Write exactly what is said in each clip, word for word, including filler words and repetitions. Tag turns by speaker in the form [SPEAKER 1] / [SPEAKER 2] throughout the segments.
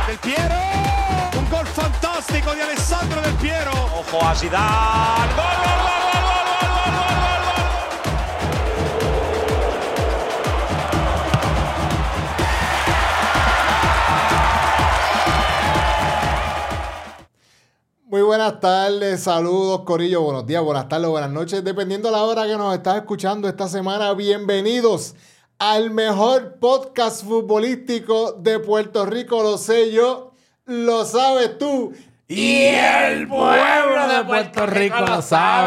[SPEAKER 1] Del Piero, un gol fantastico di Alessandro Del Piero.
[SPEAKER 2] Ojo a Zidane. ¡Gol, gol, gol, gol, gol, gol, gol, gol, gol!
[SPEAKER 3] Muy buenas tardes, saludos Corillo, buenos días, buenas tardes, buenas noches, dependiendo de la hora que nos estás escuchando esta semana. Bienvenidos al mejor podcast futbolístico de Puerto Rico, lo sé yo, lo sabes tú
[SPEAKER 4] y el pueblo de Puerto Rico lo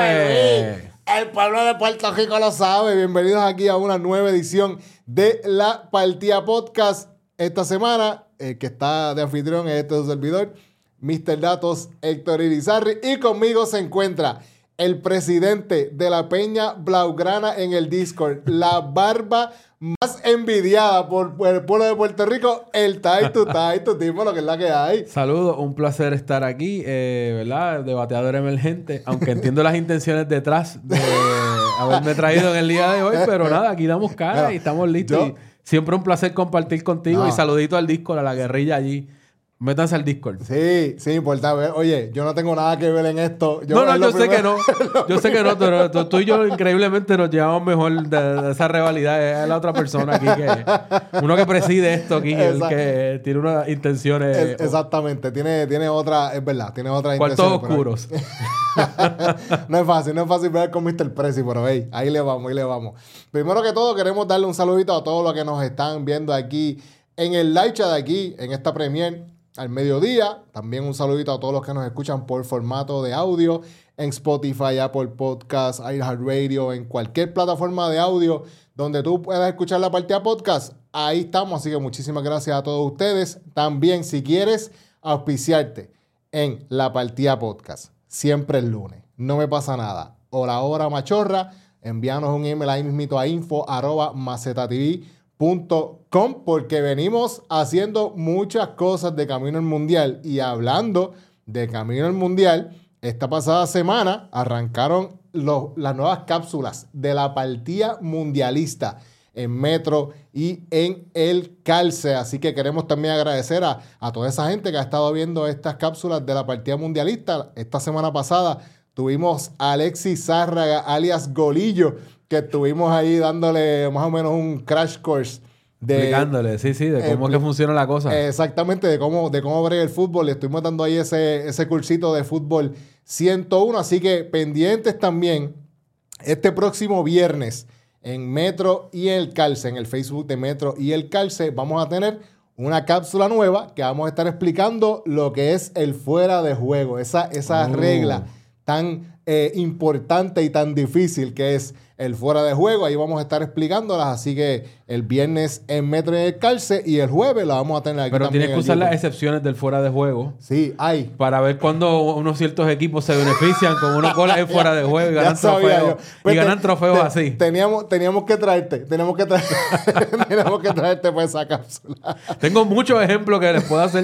[SPEAKER 4] sabe.
[SPEAKER 3] El pueblo de Puerto Rico lo sabe. Bienvenidos aquí a una nueva edición de La Partida Podcast. Esta semana, el que está de anfitrión es este su servidor, mister Datos, Héctor Irizarry, y conmigo se encuentra el presidente de la Peña Blaugrana en el Discord, la barba más envidiada por, por el pueblo de Puerto Rico, el Taito, Taito, tipo lo que es la que hay.
[SPEAKER 4] Saludos, un placer estar aquí, eh, ¿verdad? Debateador emergente, aunque entiendo las intenciones detrás de haberme traído en el día de hoy, pero nada, aquí damos cara bueno, y estamos listos. Yo, y siempre un placer compartir contigo no. y saludito al Discord, a la guerrilla allí. Métanse al Discord.
[SPEAKER 3] Sí, sí, importante. Oye, yo no tengo nada que ver en esto.
[SPEAKER 4] Yo no, no, yo sé que no. Yo sé que no, pero tú, tú y yo increíblemente nos llevamos mejor de, de esa rivalidad. Es la otra persona aquí que... Uno que preside esto aquí, el que tiene unas intenciones...
[SPEAKER 3] Es, exactamente. Tiene, tiene otra... Es verdad, tiene otras
[SPEAKER 4] cuartos
[SPEAKER 3] intenciones.
[SPEAKER 4] Cuartos
[SPEAKER 3] oscuros. No es fácil, no es fácil ver con mister Prezi, pero hey, ahí le vamos, ahí le vamos. Primero que todo, queremos darle un saludito a todos los que nos están viendo aquí en el live chat de aquí, en esta premiere al mediodía. También un saludito a todos los que nos escuchan por formato de audio en Spotify, Apple Podcasts, iHeartRadio, en cualquier plataforma de audio donde tú puedas escuchar La Partida Podcast. Ahí estamos, así que muchísimas gracias a todos ustedes. También, si quieres auspiciarte en La Partida Podcast, siempre el lunes, no me pasa nada, o la hora machorra, envíanos un email ahí mismito a info arroba macetatv punto com, porque venimos haciendo muchas cosas de camino al mundial. Y hablando de camino al mundial, esta pasada semana arrancaron los, las nuevas cápsulas de la partida mundialista en Metro y en el Calce. Así que queremos también agradecer a, a toda esa gente que ha estado viendo estas cápsulas de la partida mundialista. Esta semana pasada tuvimos a Alexis Zárraga, alias Golillo, que estuvimos ahí dándole más o menos un crash course. De,
[SPEAKER 4] Explicándole, sí, sí, de cómo eh, es que funciona la cosa.
[SPEAKER 3] Exactamente, de cómo, de cómo brega el fútbol. Le estuvimos dando ahí ese, ese cursito de fútbol ciento uno. Así que pendientes también este próximo viernes en Metro y el Calce, en el Facebook de Metro y el Calce, vamos a tener una cápsula nueva que vamos a estar explicando lo que es el fuera de juego. Esa, esa oh. regla tan eh, importante y tan difícil que es el fuera de juego. Ahí vamos a estar explicándolas. Así que el viernes en Metro y el Calce y el jueves la vamos a tener aquí.
[SPEAKER 4] Pero
[SPEAKER 3] también.
[SPEAKER 4] Pero tienes que usar las excepciones del fuera de juego.
[SPEAKER 3] Sí, hay.
[SPEAKER 4] Para ver cuándo unos ciertos equipos se benefician con unos goles en fuera de juego y ganan trofeos. Pues y ganan te, trofeos te, así.
[SPEAKER 3] Teníamos, teníamos que traerte. Teníamos que traerte. teníamos que traerte por esa cápsula.
[SPEAKER 4] Tengo muchos ejemplos que les puedo hacer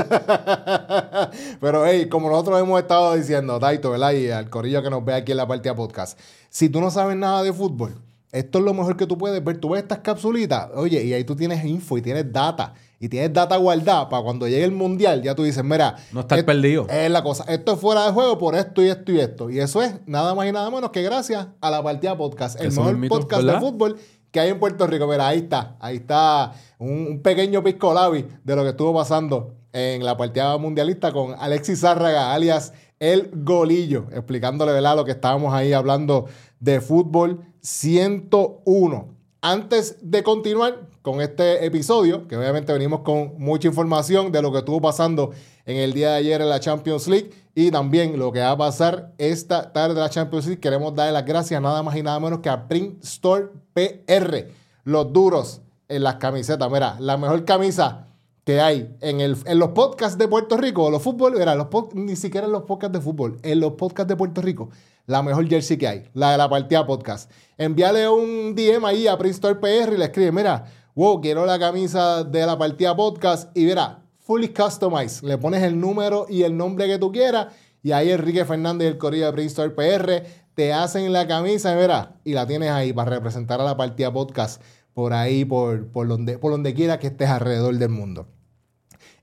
[SPEAKER 4] llegar.
[SPEAKER 3] Pero, hey, como nosotros hemos estado diciendo, Taito, ¿verdad? Y al corillo que nos ve aquí en La Partida Podcast. Si tú no sabes nada de fútbol, esto es lo mejor que tú puedes ver. Tú ves estas capsulitas, oye, y ahí tú tienes info y tienes data. Y tienes data guardada para cuando llegue el mundial, ya tú dices, mira...
[SPEAKER 4] No estás perdido.
[SPEAKER 3] Es la cosa. Esto es fuera de juego por esto y esto y esto. Y eso es nada más y nada menos que gracias a La Partida Podcast. El mejor mito, podcast ¿verdad? De fútbol que hay en Puerto Rico. Mira, ahí está. Ahí está un, un pequeño pisco labi de lo que estuvo pasando en la partida mundialista con Alexis Zárraga, alias El Golillo, explicándole, ¿verdad?, lo que estábamos ahí hablando de fútbol ciento uno. Antes de continuar con este episodio, que obviamente venimos con mucha información de lo que estuvo pasando en el día de ayer en la Champions League y también lo que va a pasar esta tarde en la Champions League, queremos darle las gracias nada más y nada menos que a Print Store P R, los duros en las camisetas. Mira, la mejor camisa que hay en, el, en los podcasts de Puerto Rico, los fútbol, mira, los pod, ni siquiera en los podcasts de fútbol, en los podcasts de Puerto Rico, la mejor jersey que hay, la de La Partida Podcast. Envíale un D M ahí a Print Store P R y le escribe, mira, wow, quiero la camisa de La Partida Podcast y verá, fully customized. Le pones el número y el nombre que tú quieras y ahí Enrique Fernández y el corillo de Print Store P R te hacen la camisa y verá, y la tienes ahí para representar a La Partida Podcast por ahí, por, por, donde, por donde quiera que estés alrededor del mundo.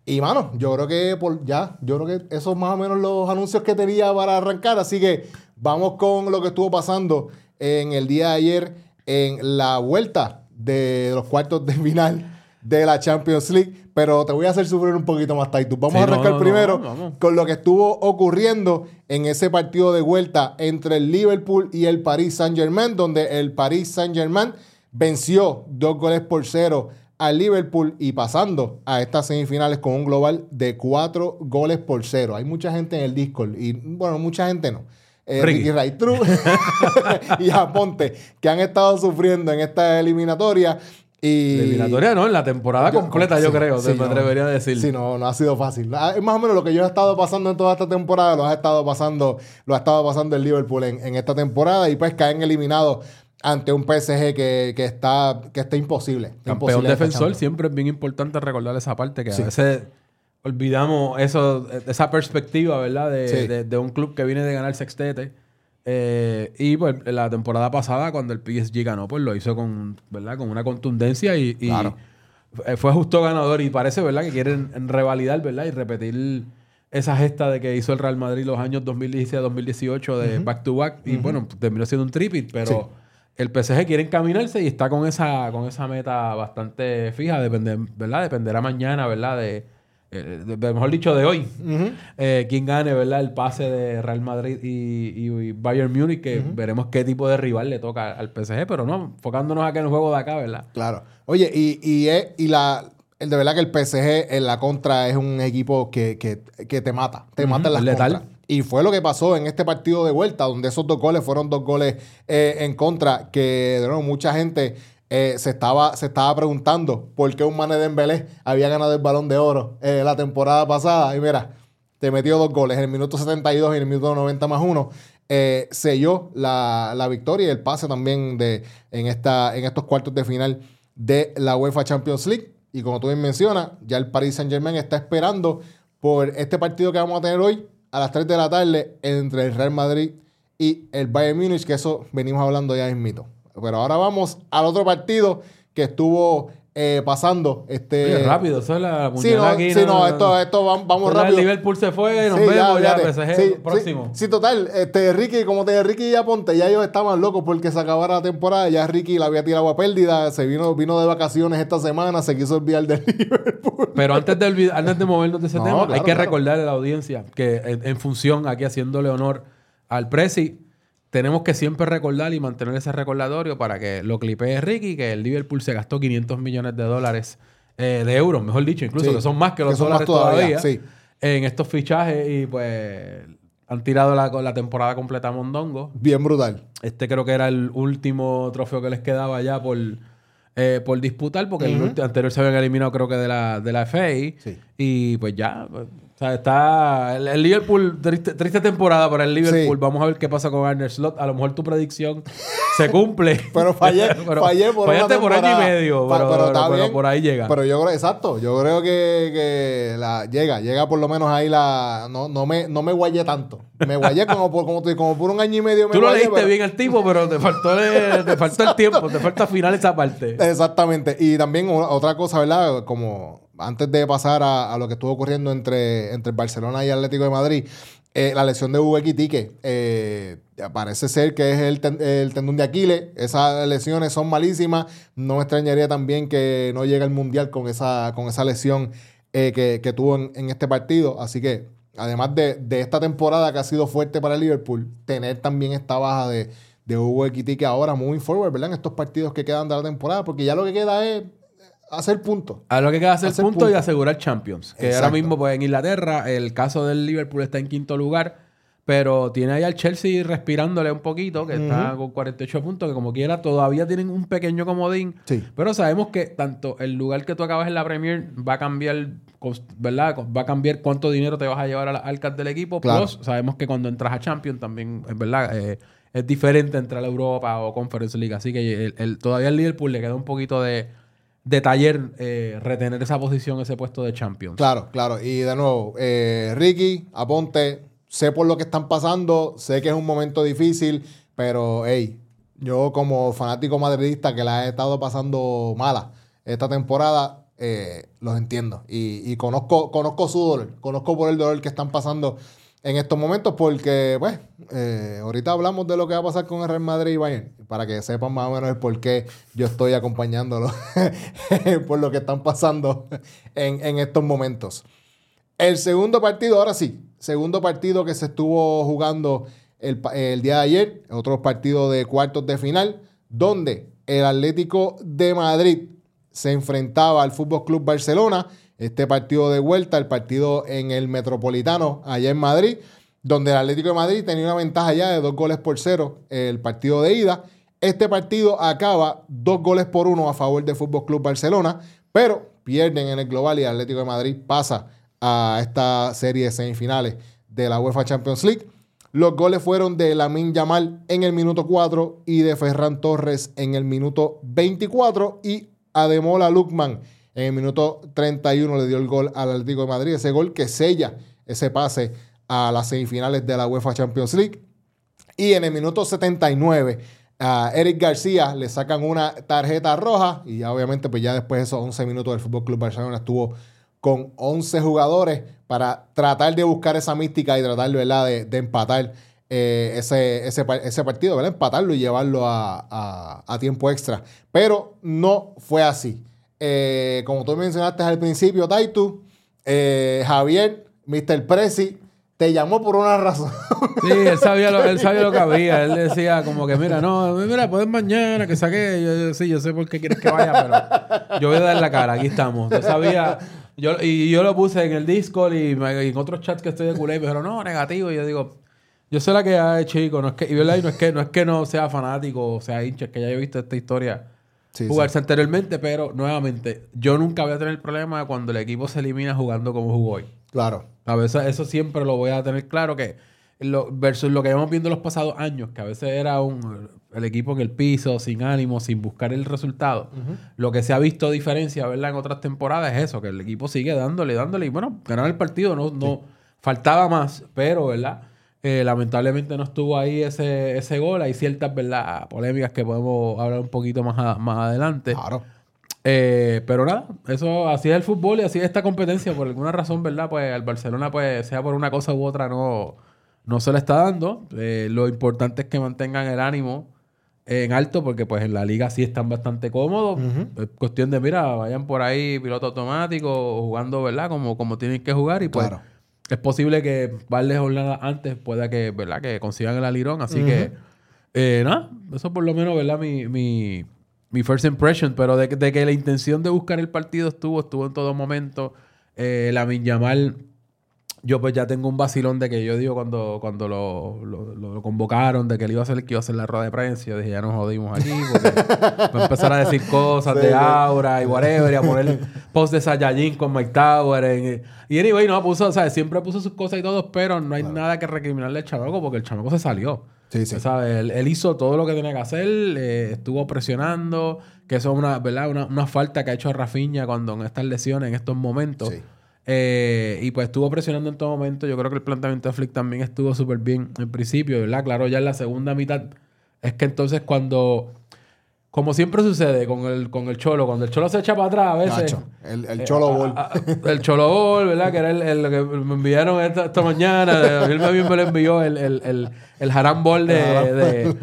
[SPEAKER 3] Y, mano, yo creo que por ya, yo creo que esos más o menos los anuncios que tenía para arrancar. Así que vamos con lo que estuvo pasando en el día de ayer en la vuelta de los cuartos de final de la Champions League. Pero te voy a hacer sufrir un poquito más, Titus. Vamos sí, a arrancar no, no, primero no, no, no. con lo que estuvo ocurriendo en ese partido de vuelta entre el Liverpool y el Paris Saint-Germain, donde el Paris Saint-Germain venció dos goles por cero al Liverpool y pasando a estas semifinales con un global de cuatro goles por cero. Hay mucha gente en el Discord y, bueno, mucha gente no. Eh, Ricky Ray True y Aponte que han estado sufriendo en esta eliminatoria. Y... eliminatoria
[SPEAKER 4] no, en la temporada yo, completa yo sí, creo,
[SPEAKER 3] sí,
[SPEAKER 4] me atrevería
[SPEAKER 3] no,
[SPEAKER 4] a decir.
[SPEAKER 3] Sí, no, no ha sido fácil. Es más o menos lo que yo he estado pasando en toda esta temporada, lo ha estado pasando, lo ha estado pasando el Liverpool en, en esta temporada y pues caen eliminados ante un P S G que, que está que está imposible.
[SPEAKER 4] Campeón
[SPEAKER 3] imposible
[SPEAKER 4] defensor, siempre es bien importante recordar esa parte, que sí. a veces olvidamos eso, esa perspectiva, ¿verdad? De, sí. de, de un club que viene de ganar sextete. Eh, y pues la temporada pasada, cuando el P S G ganó, pues lo hizo con, ¿verdad? Con una contundencia y, y claro. fue justo ganador. Y parece, ¿verdad?, que quieren revalidar, ¿verdad? Y repetir esa gesta de que hizo el Real Madrid los años dos mil dieciséis a dos mil dieciocho de uh-huh. back to back. Y uh-huh. bueno, terminó siendo un tripit, pero... Sí. El P S G quiere encaminarse y está con esa, con esa meta bastante fija, depende, ¿verdad? Dependerá mañana, ¿verdad? De, eh, de, de mejor dicho, de hoy. Uh-huh. Eh, quién gane, ¿verdad? El pase de Real Madrid y, y, y Bayern Múnich, que uh-huh. veremos qué tipo de rival le toca al P S G, pero no, enfocándonos acá en el juego de acá, ¿verdad?
[SPEAKER 3] Claro. Oye, y, y, es, y la... El de verdad que el P S G en la contra es un equipo que, que, que te mata. Te uh-huh. mata en las
[SPEAKER 4] letal.
[SPEAKER 3] contras. Y fue lo que pasó en este partido de vuelta, donde esos dos goles fueron dos goles eh, en contra, que de nuevo mucha gente eh, se, estaba, se estaba preguntando por qué un Mane Dembélé había ganado el Balón de Oro eh, la temporada pasada. Y mira, te metió dos goles en el minuto setenta y dos y en el minuto noventa más uno. Eh, selló la, la victoria y el pase también de, en, esta, en estos cuartos de final de la UEFA Champions League. Y como tú bien mencionas, ya el Paris Saint-Germain está esperando por este partido que vamos a tener hoy a las tres de la tarde entre el Real Madrid y el Bayern Múnich, que eso venimos hablando ya mismito. Pero ahora vamos al otro partido que estuvo eh, pasando. Este...
[SPEAKER 4] Oye, rápido, eso es la
[SPEAKER 3] sí, no, aquí. Sí, no, no, esto, esto vamos, vamos rápido.
[SPEAKER 4] El Liverpool se fue, nos
[SPEAKER 3] sí,
[SPEAKER 4] vemos ya,
[SPEAKER 3] ya
[SPEAKER 4] P S G
[SPEAKER 3] sí,
[SPEAKER 4] próximo.
[SPEAKER 3] Sí, sí, total. Este, Ricky, como te dije, Ricky y Aponte, ya ellos estaban locos porque se acabara la temporada. Ya Ricky la había tirado a pérdida, se vino, vino de vacaciones esta semana, se quiso olvidar del Liverpool.
[SPEAKER 4] Pero antes de, olvidar, antes de movernos de ese no, tema, claro, hay que
[SPEAKER 3] claro.
[SPEAKER 4] recordarle a la audiencia que en, en función, aquí haciéndole honor al Prezi, tenemos que siempre recordar y mantener ese recordatorio para que lo clipee Ricky, que el Liverpool se gastó quinientos millones de dólares, eh, de euros, mejor dicho, incluso, sí, que son más que los que dólares todavía, todavía sí. en estos fichajes y pues han tirado la, la temporada completa a mondongo.
[SPEAKER 3] Bien brutal.
[SPEAKER 4] Este creo que era el último trofeo que les quedaba ya por, eh, por disputar, porque uh-huh. el anterior se habían eliminado creo que de la, de la F A. Sí. Y pues ya... Pues, o sea, está el, el Liverpool, triste, triste temporada para el Liverpool. Sí. Vamos a ver qué pasa con Arne Slot. A lo mejor tu predicción se cumple.
[SPEAKER 3] Pero fallé, pero, fallé por
[SPEAKER 4] fallaste por año y medio, pero, pero, pero, pero por ahí llega.
[SPEAKER 3] Pero yo creo, exacto, yo creo que, que la, llega, llega por lo menos ahí la... No, no, me, no me guayé tanto. Me guayé como por, como, como por un año y medio. Me
[SPEAKER 4] Tú lo
[SPEAKER 3] guayé,
[SPEAKER 4] leíste
[SPEAKER 3] pero...
[SPEAKER 4] bien al tipo, pero te faltó, el, te faltó el tiempo, te falta afinar esa parte.
[SPEAKER 3] Exactamente. Y también otra cosa, ¿verdad? Como... Antes de pasar a, a lo que estuvo ocurriendo entre, entre Barcelona y Atlético de Madrid, eh, la lesión de Hugo Ekitike, eh, parece ser que es el, ten, el tendón de Aquiles. Esas lesiones son malísimas. No me extrañaría también que no llegue al Mundial con esa, con esa lesión eh, que, que tuvo en, en este partido. Así que, además de, de esta temporada que ha sido fuerte para el Liverpool, tener también esta baja de, de Hugo Ekitike ahora moving forward, ¿verdad? En estos partidos que quedan de la temporada, porque ya lo que queda es... hacer puntos.
[SPEAKER 4] A lo que queda hacer, hacer puntos punto y asegurar Champions. Que Exacto. ahora mismo, pues en Inglaterra, el caso del Liverpool está en quinto lugar, pero tiene ahí al Chelsea respirándole un poquito, que uh-huh. está con cuarenta y ocho puntos, que como quiera todavía tienen un pequeño comodín. Sí. Pero sabemos que tanto el lugar que tú acabas en la Premier va a cambiar, ¿verdad? Va a cambiar cuánto dinero te vas a llevar a las arcas del equipo. Claro. Plus, sabemos que cuando entras a Champions también, ¿verdad? Eh, es diferente entrar a Europa o Conference League. Así que el, el, todavía al Liverpool le queda un poquito de... de taller eh, retener esa posición, ese puesto de Champions.
[SPEAKER 3] Claro, claro. Y de nuevo, eh, Ricky, Aponte, sé por lo que están pasando, sé que es un momento difícil, pero hey, yo como fanático madridista que la he estado pasando mala esta temporada, eh, los entiendo. Y, y conozco, conozco su dolor. Conozco por el dolor que están pasando en estos momentos porque, pues, eh, ahorita hablamos de lo que va a pasar con el Real Madrid y Bayern, para que sepan más o menos el por qué yo estoy acompañándolo por lo que están pasando en, en estos momentos. El segundo partido, ahora sí, segundo partido que se estuvo jugando el, el día de ayer, otro partido de cuartos de final, donde el Atlético de Madrid se enfrentaba al F C Barcelona. Este partido de vuelta, el partido en el Metropolitano, allá en Madrid, donde el Atlético de Madrid tenía una ventaja ya de dos goles por cero el partido de ida. Este partido acaba dos goles por uno a favor del F C Barcelona, pero pierden en el global y el Atlético de Madrid pasa a esta serie de semifinales de la UEFA Champions League. Los goles fueron de Lamine Yamal en el minuto cuatro y de Ferran Torres en el minuto veinticuatro, y Ademola Lookman en el minuto treinta y uno le dio el gol al Atlético de Madrid, ese gol que sella ese pase a las semifinales de la UEFA Champions League. Y en el minuto setenta y nueve a Eric García le sacan una tarjeta roja, y ya obviamente pues ya después de esos once minutos del F C Barcelona estuvo con once jugadores para tratar de buscar esa mística y tratar, ¿verdad?, de, de empatar eh, ese, ese, ese partido, ¿verdad? Empatarlo y llevarlo a, a, a tiempo extra. Pero no fue así. Eh, como tú mencionaste al principio, Taitu, eh, Javier, mister Prezi, te llamó por una razón.
[SPEAKER 4] Sí, él sabía, lo, él sabía lo que había. Él decía como que, mira, no, mira, puedes mañana, que saque. Yo, yo, sí, yo sé por qué quieres que vaya, pero yo voy a dar la cara, aquí estamos. Yo sabía, yo, y yo lo puse en el Discord y, y en otros chats que estoy de culé, y me dijeron, no, negativo. Y yo digo, yo sé la que hay, chico, no es que, y, ¿verdad? Y no es que, no es que no sea fanático o sea hincha, es que ya he visto esta historia sí, jugarse sí. anteriormente, pero nuevamente, yo nunca voy a tener problema cuando el equipo se elimina jugando como jugó hoy.
[SPEAKER 3] Claro.
[SPEAKER 4] A veces eso siempre lo voy a tener claro, que lo, versus lo que hemos visto en los pasados años, que a veces era un, el equipo en el piso, sin ánimo, sin buscar el resultado. Uh-huh. Lo que se ha visto diferencia, ¿verdad?, en otras temporadas es eso, que el equipo sigue dándole, dándole, y bueno, ganar el partido no, no sí. faltaba más, pero, ¿verdad?, Eh, lamentablemente no estuvo ahí ese, ese gol. Hay ciertas, ¿verdad?, polémicas que podemos hablar un poquito más, a, más adelante.
[SPEAKER 3] Claro.
[SPEAKER 4] Eh, pero nada, eso así es el fútbol y así es esta competencia. Por alguna razón, ¿verdad?, pues al Barcelona, pues sea por una cosa u otra, no, no se le está dando. Eh, lo importante es que mantengan el ánimo en alto, porque pues en la liga sí están bastante cómodos. Uh-huh. Es cuestión de, mira, vayan por ahí piloto automático, jugando, ¿verdad?, como, como tienen que jugar, y pues
[SPEAKER 3] claro.
[SPEAKER 4] es posible que varias jornadas antes pueda que, ¿verdad?, que consigan el alirón. Así uh-huh. que, eh, nada, eso por lo menos, ¿verdad?, mi, mi, mi first impression. Pero de, de que la intención de buscar el partido estuvo, estuvo en todo momento. Eh, Lamine Yamal, yo pues ya tengo un vacilón de que yo digo cuando, cuando lo, lo, lo convocaron, de que él iba a hacer, que iba a hacer la rueda de prensa. Yo dije, ya nos jodimos aquí, porque va a empezar a decir cosas sí, de aura y whatever, y a poner post de Saiyajin con Mike Tower. En, y anyway, no puso, o sea, siempre puso sus cosas y todo, pero no hay claro. nada que recriminarle al chamaco, porque el chamaco se salió. Sí, sí. ¿Sabes? Él, él hizo todo lo que tenía que hacer, eh, estuvo presionando, que eso es una, ¿verdad?, una, una falta que ha hecho Rafinha cuando en estas lesiones, en estos momentos. Sí. Eh, y pues estuvo presionando en todo momento. Yo creo que el planteamiento de Flick también estuvo súper bien en principio, ¿verdad? Claro, ya en la segunda mitad es que entonces cuando, como siempre sucede con el, con el Cholo, cuando el Cholo se echa para atrás a veces.
[SPEAKER 3] Nacho, el, el Cholo eh, Ball.
[SPEAKER 4] A, a, el Cholo Ball, ¿verdad? Que era el, el, el que me enviaron esta, esta mañana. Él también me lo envió el, el, el, el Haram Ball de, de,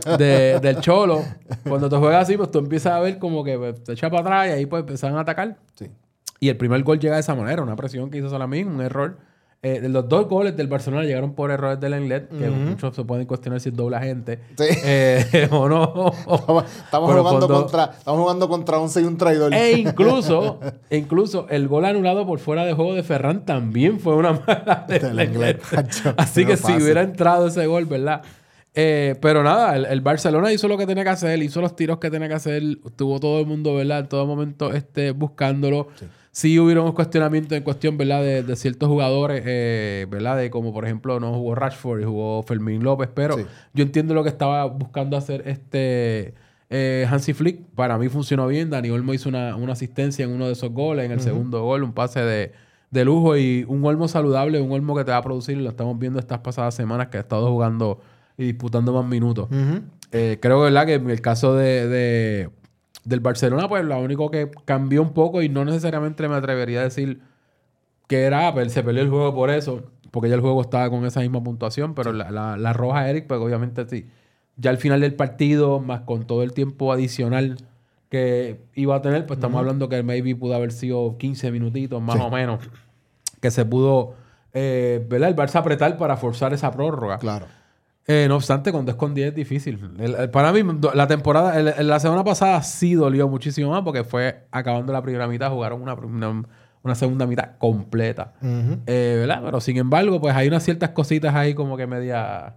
[SPEAKER 4] de, del Cholo. Cuando te juegas así, pues tú empiezas a ver como que pues, te echa para atrás y ahí pues empiezan a atacar. Sí. Y el primer gol llega de esa manera, una presión que hizo Salamín, un error. Eh, los dos goles del Barcelona llegaron por errores del Lenglet, que uh-huh. muchos se pueden cuestionar si es doble agente. Sí. Eh, o no.
[SPEAKER 3] Estamos, estamos, jugando cuando, contra, estamos jugando contra once y un traidor.
[SPEAKER 4] E incluso, e incluso el gol anulado por fuera de juego de Ferran también fue una mala del Lenglet. Así que si hubiera entrado ese gol, ¿verdad? Eh, pero nada, el, el Barcelona hizo lo que tenía que hacer, hizo los tiros que tenía que hacer, tuvo todo el mundo, ¿verdad?, en todo momento este, buscándolo. Sí. Sí hubieron cuestionamientos en cuestión, ¿verdad?, de, de ciertos jugadores, eh, ¿verdad?, de como por ejemplo no jugó Rashford y jugó Fermín López, pero sí. yo entiendo lo que estaba buscando hacer este eh, Hansi Flick. Para mí funcionó bien. Dani Olmo hizo una, una asistencia en uno de esos goles, en el uh-huh. segundo gol, un pase de, de lujo y un Olmo saludable, un Olmo que te va a producir, lo estamos viendo estas pasadas semanas que ha estado jugando y disputando más minutos. Uh-huh. Eh, creo, ¿verdad?, que en el caso de... de del Barcelona, pues lo único que cambió un poco y no necesariamente me atrevería a decir que era Apple, se perdió el juego por eso, porque ya el juego estaba con esa misma puntuación, pero sí. la, la, la roja a Eric, pues obviamente sí. Ya al final del partido, más con todo el tiempo adicional que iba a tener, pues estamos uh-huh. hablando que maybe pudo haber sido quince minutitos más sí. o menos, que se pudo, eh, ¿verdad? El Barça apretar para forzar esa prórroga.
[SPEAKER 3] Claro.
[SPEAKER 4] Eh, no obstante, con dos con diez es difícil. El, el, para mí, la temporada, el, la semana pasada sí dolió muchísimo más porque fue acabando la primera mitad, jugaron una, una, una segunda mitad completa. Uh-huh. Eh, ¿verdad? Pero sin embargo, pues hay unas ciertas cositas ahí como que media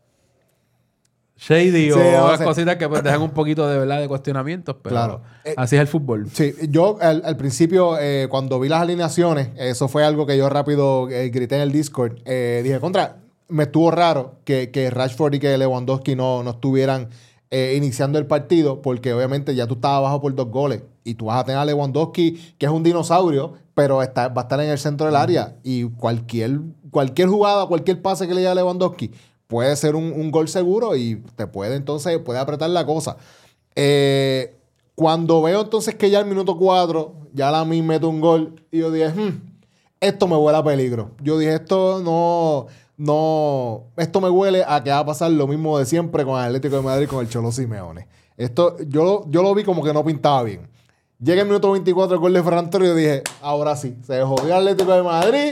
[SPEAKER 4] shady sí, o unas cositas que pues, dejan un poquito de verdad de cuestionamientos, pero claro. así es el fútbol.
[SPEAKER 3] Sí, yo al, al principio, eh, cuando vi las alineaciones, eso fue algo que yo rápido eh, grité en el Discord. Eh, dije, contra... Me estuvo raro que, que Rashford y que Lewandowski no, no estuvieran eh, iniciando el partido porque obviamente ya tú estabas abajo por dos goles y tú vas a tener a Lewandowski que es un dinosaurio pero está, va a estar en el centro del área y cualquier, cualquier jugada, cualquier pase que le llegue a Lewandowski puede ser un, un gol seguro y te puede entonces puede apretar la cosa. Eh, cuando veo entonces que ya al minuto cuatro ya la misma mete un gol y yo dije, hmm, esto me huele a peligro. Yo dije, esto no... No, esto me huele a que va a pasar lo mismo de siempre con el Atlético de Madrid y con el Cholo Simeone. Esto, yo, yo lo vi como que no pintaba bien. Llega el minuto veinticuatro el gol de Ferran Torres y yo dije, ahora sí, se jodió el Atlético de Madrid,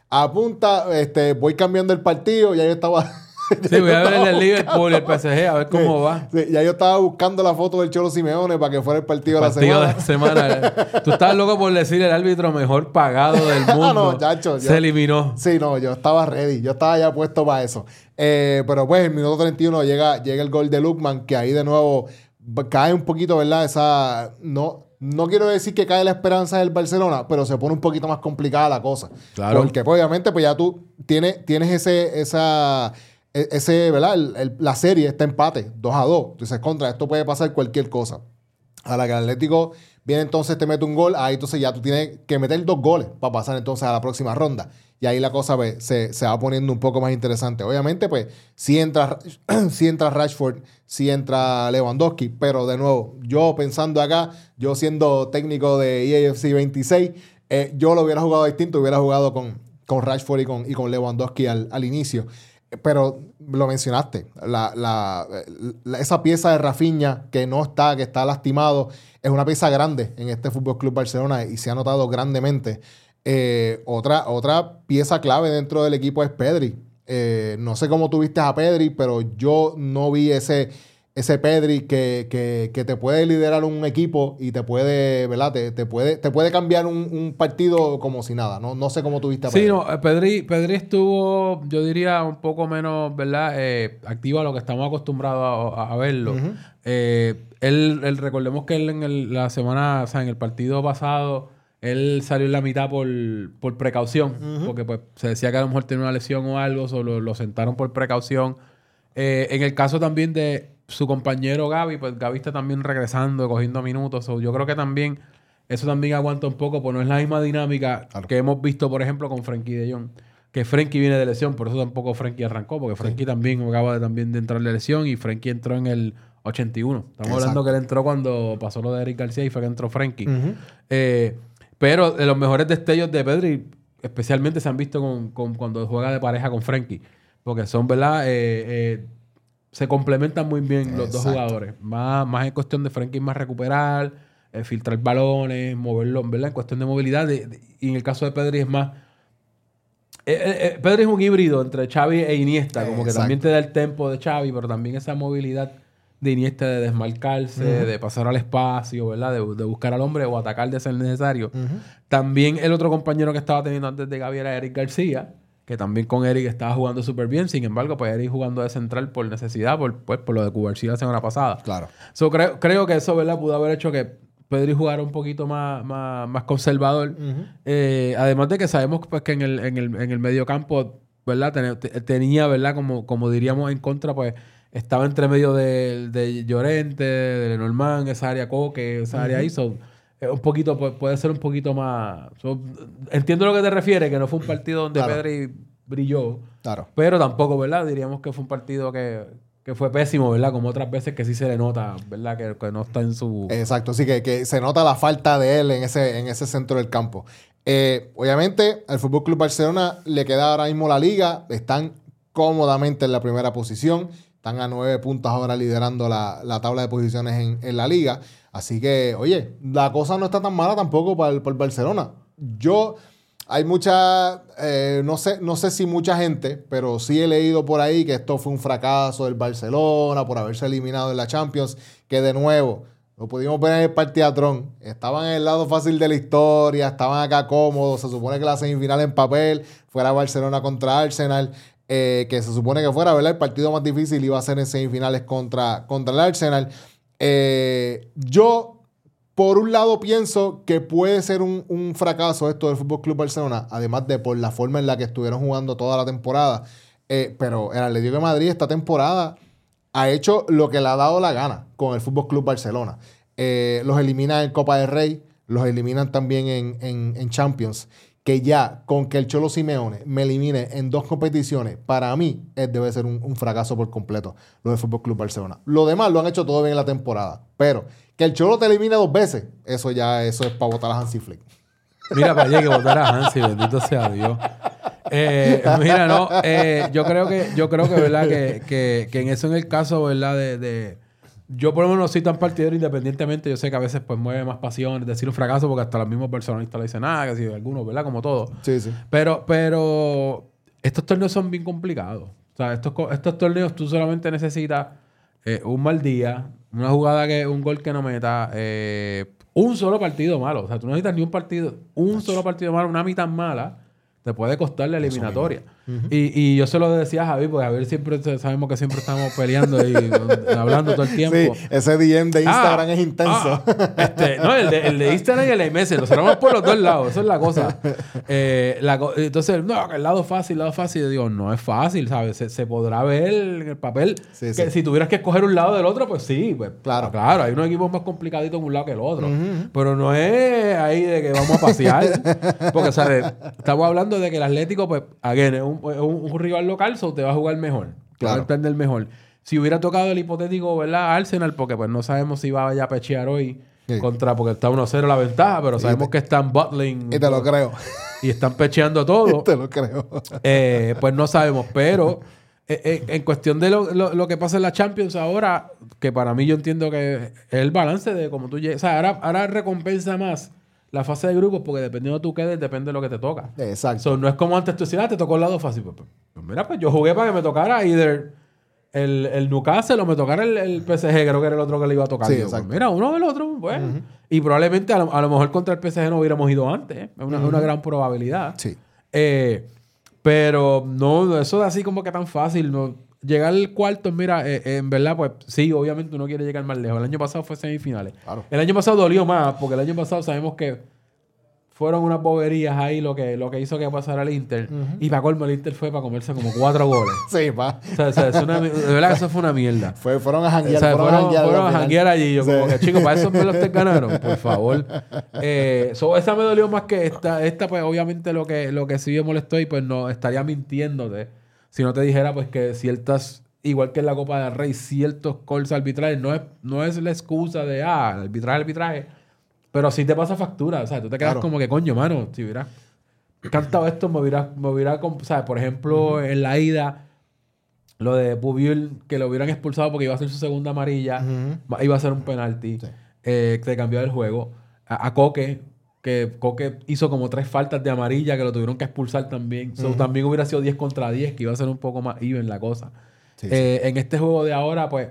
[SPEAKER 3] apunta, este, voy cambiando el partido, ya yo estaba...
[SPEAKER 4] Sí, voy a ver el Liverpool y el P S G, a ver cómo
[SPEAKER 3] sí,
[SPEAKER 4] va.
[SPEAKER 3] Sí, ya yo estaba buscando la foto del Cholo Simeone para que fuera el partido,
[SPEAKER 4] el partido
[SPEAKER 3] de la semana.
[SPEAKER 4] De la semana. Tú estabas loco por decir el árbitro mejor pagado del mundo.
[SPEAKER 3] No, chacho,
[SPEAKER 4] se
[SPEAKER 3] yo,
[SPEAKER 4] eliminó.
[SPEAKER 3] Sí, no, yo estaba ready. Yo estaba ya puesto para eso. Eh, pero pues, en el minuto treinta y uno llega, llega el gol de Lookman, que ahí de nuevo cae un poquito, ¿verdad? Esa... No, no quiero decir que cae la esperanza del Barcelona, pero se pone un poquito más complicada la cosa.
[SPEAKER 4] Claro.
[SPEAKER 3] Porque, pues, obviamente, pues ya tú tienes, tienes ese... esa Ese, ¿verdad? El, el, la serie está empate, dos a dos. Entonces, contra esto puede pasar cualquier cosa. A la que el Atlético viene entonces, te mete un gol, ahí entonces ya tú tienes que meter dos goles para pasar entonces a la próxima ronda. Y ahí la cosa pues, se, se va poniendo un poco más interesante. Obviamente, pues, si entra, si entra Rashford, si entra Lewandowski, pero de nuevo, yo pensando acá, yo siendo técnico de E A F C veintiséis, eh, yo lo hubiera jugado distinto, hubiera jugado con, con Rashford y con, y con Lewandowski al, al inicio. Pero lo mencionaste, la, la, la, esa pieza de Rafinha que no está, que está lastimado, es una pieza grande en este F C Barcelona y se ha notado grandemente. Eh, otra, otra pieza clave dentro del equipo es Pedri. Eh, no sé cómo tuviste a Pedri, pero yo no vi ese, ese Pedri que, que, que te puede liderar un equipo y te puede, ¿verdad? Te, te puede, te puede cambiar un, un partido como si nada. No, no sé cómo tuviste a Pedri.
[SPEAKER 4] Sí, no, Pedri, Pedri estuvo, yo diría, un poco menos, ¿verdad? Eh, activo a lo que estamos acostumbrados a, a verlo. Uh-huh. Eh, él, él, recordemos que él en el, la semana, o sea, en el partido pasado, él salió en la mitad por, por precaución, uh-huh. porque pues se decía que a lo mejor tenía una lesión o algo, solo lo sentaron por precaución. Eh, en el caso también de su compañero Gavi, pues Gavi está también regresando, cogiendo minutos. So, yo creo que también eso también aguanta un poco, pues no es la misma dinámica claro. que hemos visto, por ejemplo, con Frenkie de Jong. Que Frenkie viene de lesión, por eso tampoco Frenkie arrancó, porque Frenkie sí. también acaba de, también de entrar de lesión y Frenkie entró en el ochenta y uno. Estamos Exacto. hablando que él entró cuando pasó lo de Eric García y fue que entró Frenkie. Uh-huh. Eh, pero de los mejores destellos de Pedri, especialmente se han visto con, con, cuando juega de pareja con Frenkie. Porque son, ¿verdad? Eh, eh, se complementan muy bien Exacto. los dos jugadores. Más, más en cuestión de Frenkie más recuperar, eh, filtrar balones, moverlo, ¿verdad? En cuestión de movilidad. De, de, y en el caso de Pedri es más... Eh, eh, Pedri es un híbrido entre Xavi e Iniesta. Como Exacto. que también te da el tempo de Xavi, pero también esa movilidad de Iniesta de desmarcarse, uh-huh. de pasar al espacio, ¿verdad? De, de buscar al hombre o atacar de ser necesario. Uh-huh. También el otro compañero que estaba teniendo antes de Gavi era Eric García, que también con Eric estaba jugando súper bien. Sin embargo, pues Eric jugando de central por necesidad, por, pues, por lo de Cubarsí la semana pasada.
[SPEAKER 3] Claro.
[SPEAKER 4] So, creo, creo que eso, ¿verdad? Pudo haber hecho que Pedri jugara un poquito más, más, más conservador. Uh-huh. Eh, además de que sabemos pues, que en el, en el, en el medio campo, ¿verdad? Ten, tenía, ¿verdad? Como, como diríamos en contra, pues estaba entre medio de, de Llorente, de Lenormand, esa área Coque, esa uh-huh. área ahí. So, eh, un poquito, pues, puede ser un poquito más... So, entiendo lo que te refieres, que no fue un partido donde claro. Pedri brilló.
[SPEAKER 3] Claro.
[SPEAKER 4] Pero tampoco, ¿verdad? Diríamos que fue un partido que, que fue pésimo, ¿verdad? Como otras veces que sí se le nota, ¿verdad? Que, que no está en su...
[SPEAKER 3] Exacto, sí, que, que se nota la falta de él en ese, en ese centro del campo. Eh, obviamente, al F C Barcelona le queda ahora mismo la liga. Están cómodamente en la primera posición. Están a nueve puntos ahora liderando la, la tabla de posiciones en, en la liga. Así que, oye, la cosa no está tan mala tampoco para el, para el Barcelona. Yo... Hay mucha, eh, no sé, no sé si mucha gente, pero sí he leído por ahí que esto fue un fracaso del Barcelona por haberse eliminado en la Champions, que de nuevo, lo pudimos ver en el Partiatrón, estaban en el lado fácil de la historia, estaban acá cómodos, se supone que la semifinal en papel fuera Barcelona contra Arsenal, eh, que se supone que fuera, ¿verdad? El partido más difícil iba a ser en semifinales contra, contra el Arsenal. Eh, yo... Por un lado, pienso que puede ser un, un fracaso esto del F C Barcelona, además de por la forma en la que estuvieron jugando toda la temporada. Eh, pero el Atlético de Madrid esta temporada ha hecho lo que le ha dado la gana con el F C Barcelona. Eh, los eliminan en Copa del Rey, los eliminan también en, en, en Champions. Que ya con que el Cholo Simeone me elimine en dos competiciones, para mí es, debe ser un, un fracaso por completo lo del F C Barcelona. Lo demás lo han hecho todo bien en la temporada, pero que el Cholo te elimine dos veces, eso ya eso es para votar a Hansi Flick.
[SPEAKER 4] Mira, para allá que votar a Hansi, bendito sea Dios. Eh, mira, no, eh, yo creo que, yo creo que, ¿verdad? Que, que, que en eso, en el caso, ¿verdad? De, de, yo por lo menos no soy tan partidario independientemente. Yo sé que a veces pues mueve más pasión decir un fracaso porque hasta los mismos personalistas le dicen, ah, que si algunos, ¿verdad? Como todo.
[SPEAKER 3] Sí, sí.
[SPEAKER 4] Pero, pero estos torneos son bien complicados. O sea, estos, estos torneos tú solamente necesitas eh, un mal día, una jugada que, un gol que no meta, eh, un solo partido malo. O sea, tú no necesitas ni un partido, un solo partido malo, una mitad mala, te puede costar la eliminatoria. Uh-huh. y, y yo se lo decía a Javi, porque Javi siempre sabemos que siempre estamos peleando y hablando todo el tiempo.
[SPEAKER 3] Sí, ese D M de Instagram ah, es intenso.
[SPEAKER 4] Ah, este, no, el de, el de Instagram y el de M S, nos cerramos por los dos lados, eso es la cosa. Eh, la, entonces, no, que el lado fácil, el lado fácil, yo digo, no es fácil, ¿sabes? Se, se podrá ver en el papel sí, que sí. Si tuvieras que escoger un lado del otro, pues sí, pues claro, claro, hay unos equipos más complicaditos en un lado que el otro. Uh-huh. Pero no es ahí de que vamos a pasear, porque, ¿sabes? Estamos hablando de que el Atlético, pues, again, es un, es un, un rival local, so te va a jugar mejor. Claro. Te va a entender mejor. Si hubiera tocado el hipotético, ¿verdad? Arsenal, porque pues no sabemos si va a pechear hoy sí. contra, porque está uno cero la ventaja, pero sabemos te, que están bottling.
[SPEAKER 3] Y te lo creo.
[SPEAKER 4] Y están pecheando todo.
[SPEAKER 3] Te lo creo.
[SPEAKER 4] Eh, pues no sabemos, pero eh, eh, en cuestión de lo, lo, lo que pasa en la Champions ahora, que para mí yo entiendo que es el balance de cómo tú llegas. O sea, ahora, ahora recompensa más la fase de grupos, porque dependiendo de tú quedes, depende de lo que te toca.
[SPEAKER 3] Exacto.
[SPEAKER 4] So, no es como antes tú decías, ah, te tocó el lado fácil. Pues, pues mira, pues yo jugué para que me tocara either el, el Newcastle o me tocara el, el P S G, creo que era el otro que le iba a tocar. Sí, yo, pues, mira, uno del otro, bueno. Uh-huh. Y probablemente a lo, a lo mejor contra el P S G no hubiéramos ido antes. ¿eh? Es una, uh-huh. una gran probabilidad.
[SPEAKER 3] Sí.
[SPEAKER 4] Eh, pero no, eso es así como que tan fácil. No. Llegar al cuarto, mira, eh, eh, en verdad, pues sí, obviamente uno quiere llegar más lejos. El año pasado fue semifinales. Claro. El año pasado dolió más, porque el año pasado sabemos que fueron unas boberías ahí lo que, lo que hizo que pasara el Inter. Uh-huh. Y para colmo, el Inter fue para comerse como cuatro goles.
[SPEAKER 3] Sí, pa.
[SPEAKER 4] O sea, o sea es una, de verdad que eso fue una mierda.
[SPEAKER 3] Fue, fueron a janguear.
[SPEAKER 4] O sea, fueron, fueron, fueron a janguear allí. Yo sí. como que, chicos, para eso me los te ganaron. Por favor. Eh, so, esa me dolió más que esta. Esta, pues, obviamente, lo que, lo que sí me molestó y pues no estaría mintiéndote si no te dijera, pues, que ciertas, igual que en la Copa del Rey, ciertos calls arbitrales no es, no es la excusa de, ah, arbitraje, arbitraje. Pero sí te pasa factura. O sea, tú te quedas claro. como que, coño, mano, si hubieras cantado esto, me hubiera, me hubiera... O sea, por ejemplo, uh-huh. en la ida, lo de Pubill, que lo hubieran expulsado porque iba a ser su segunda amarilla, uh-huh. iba a ser un penalti, sí. eh, que cambió el juego. A, a Coque, que Coque hizo como tres faltas de amarilla que lo tuvieron que expulsar también. Uh-huh. So, también hubiera sido diez contra diez, que iba a ser un poco más even la cosa. Sí, eh, sí. En este juego de ahora, pues,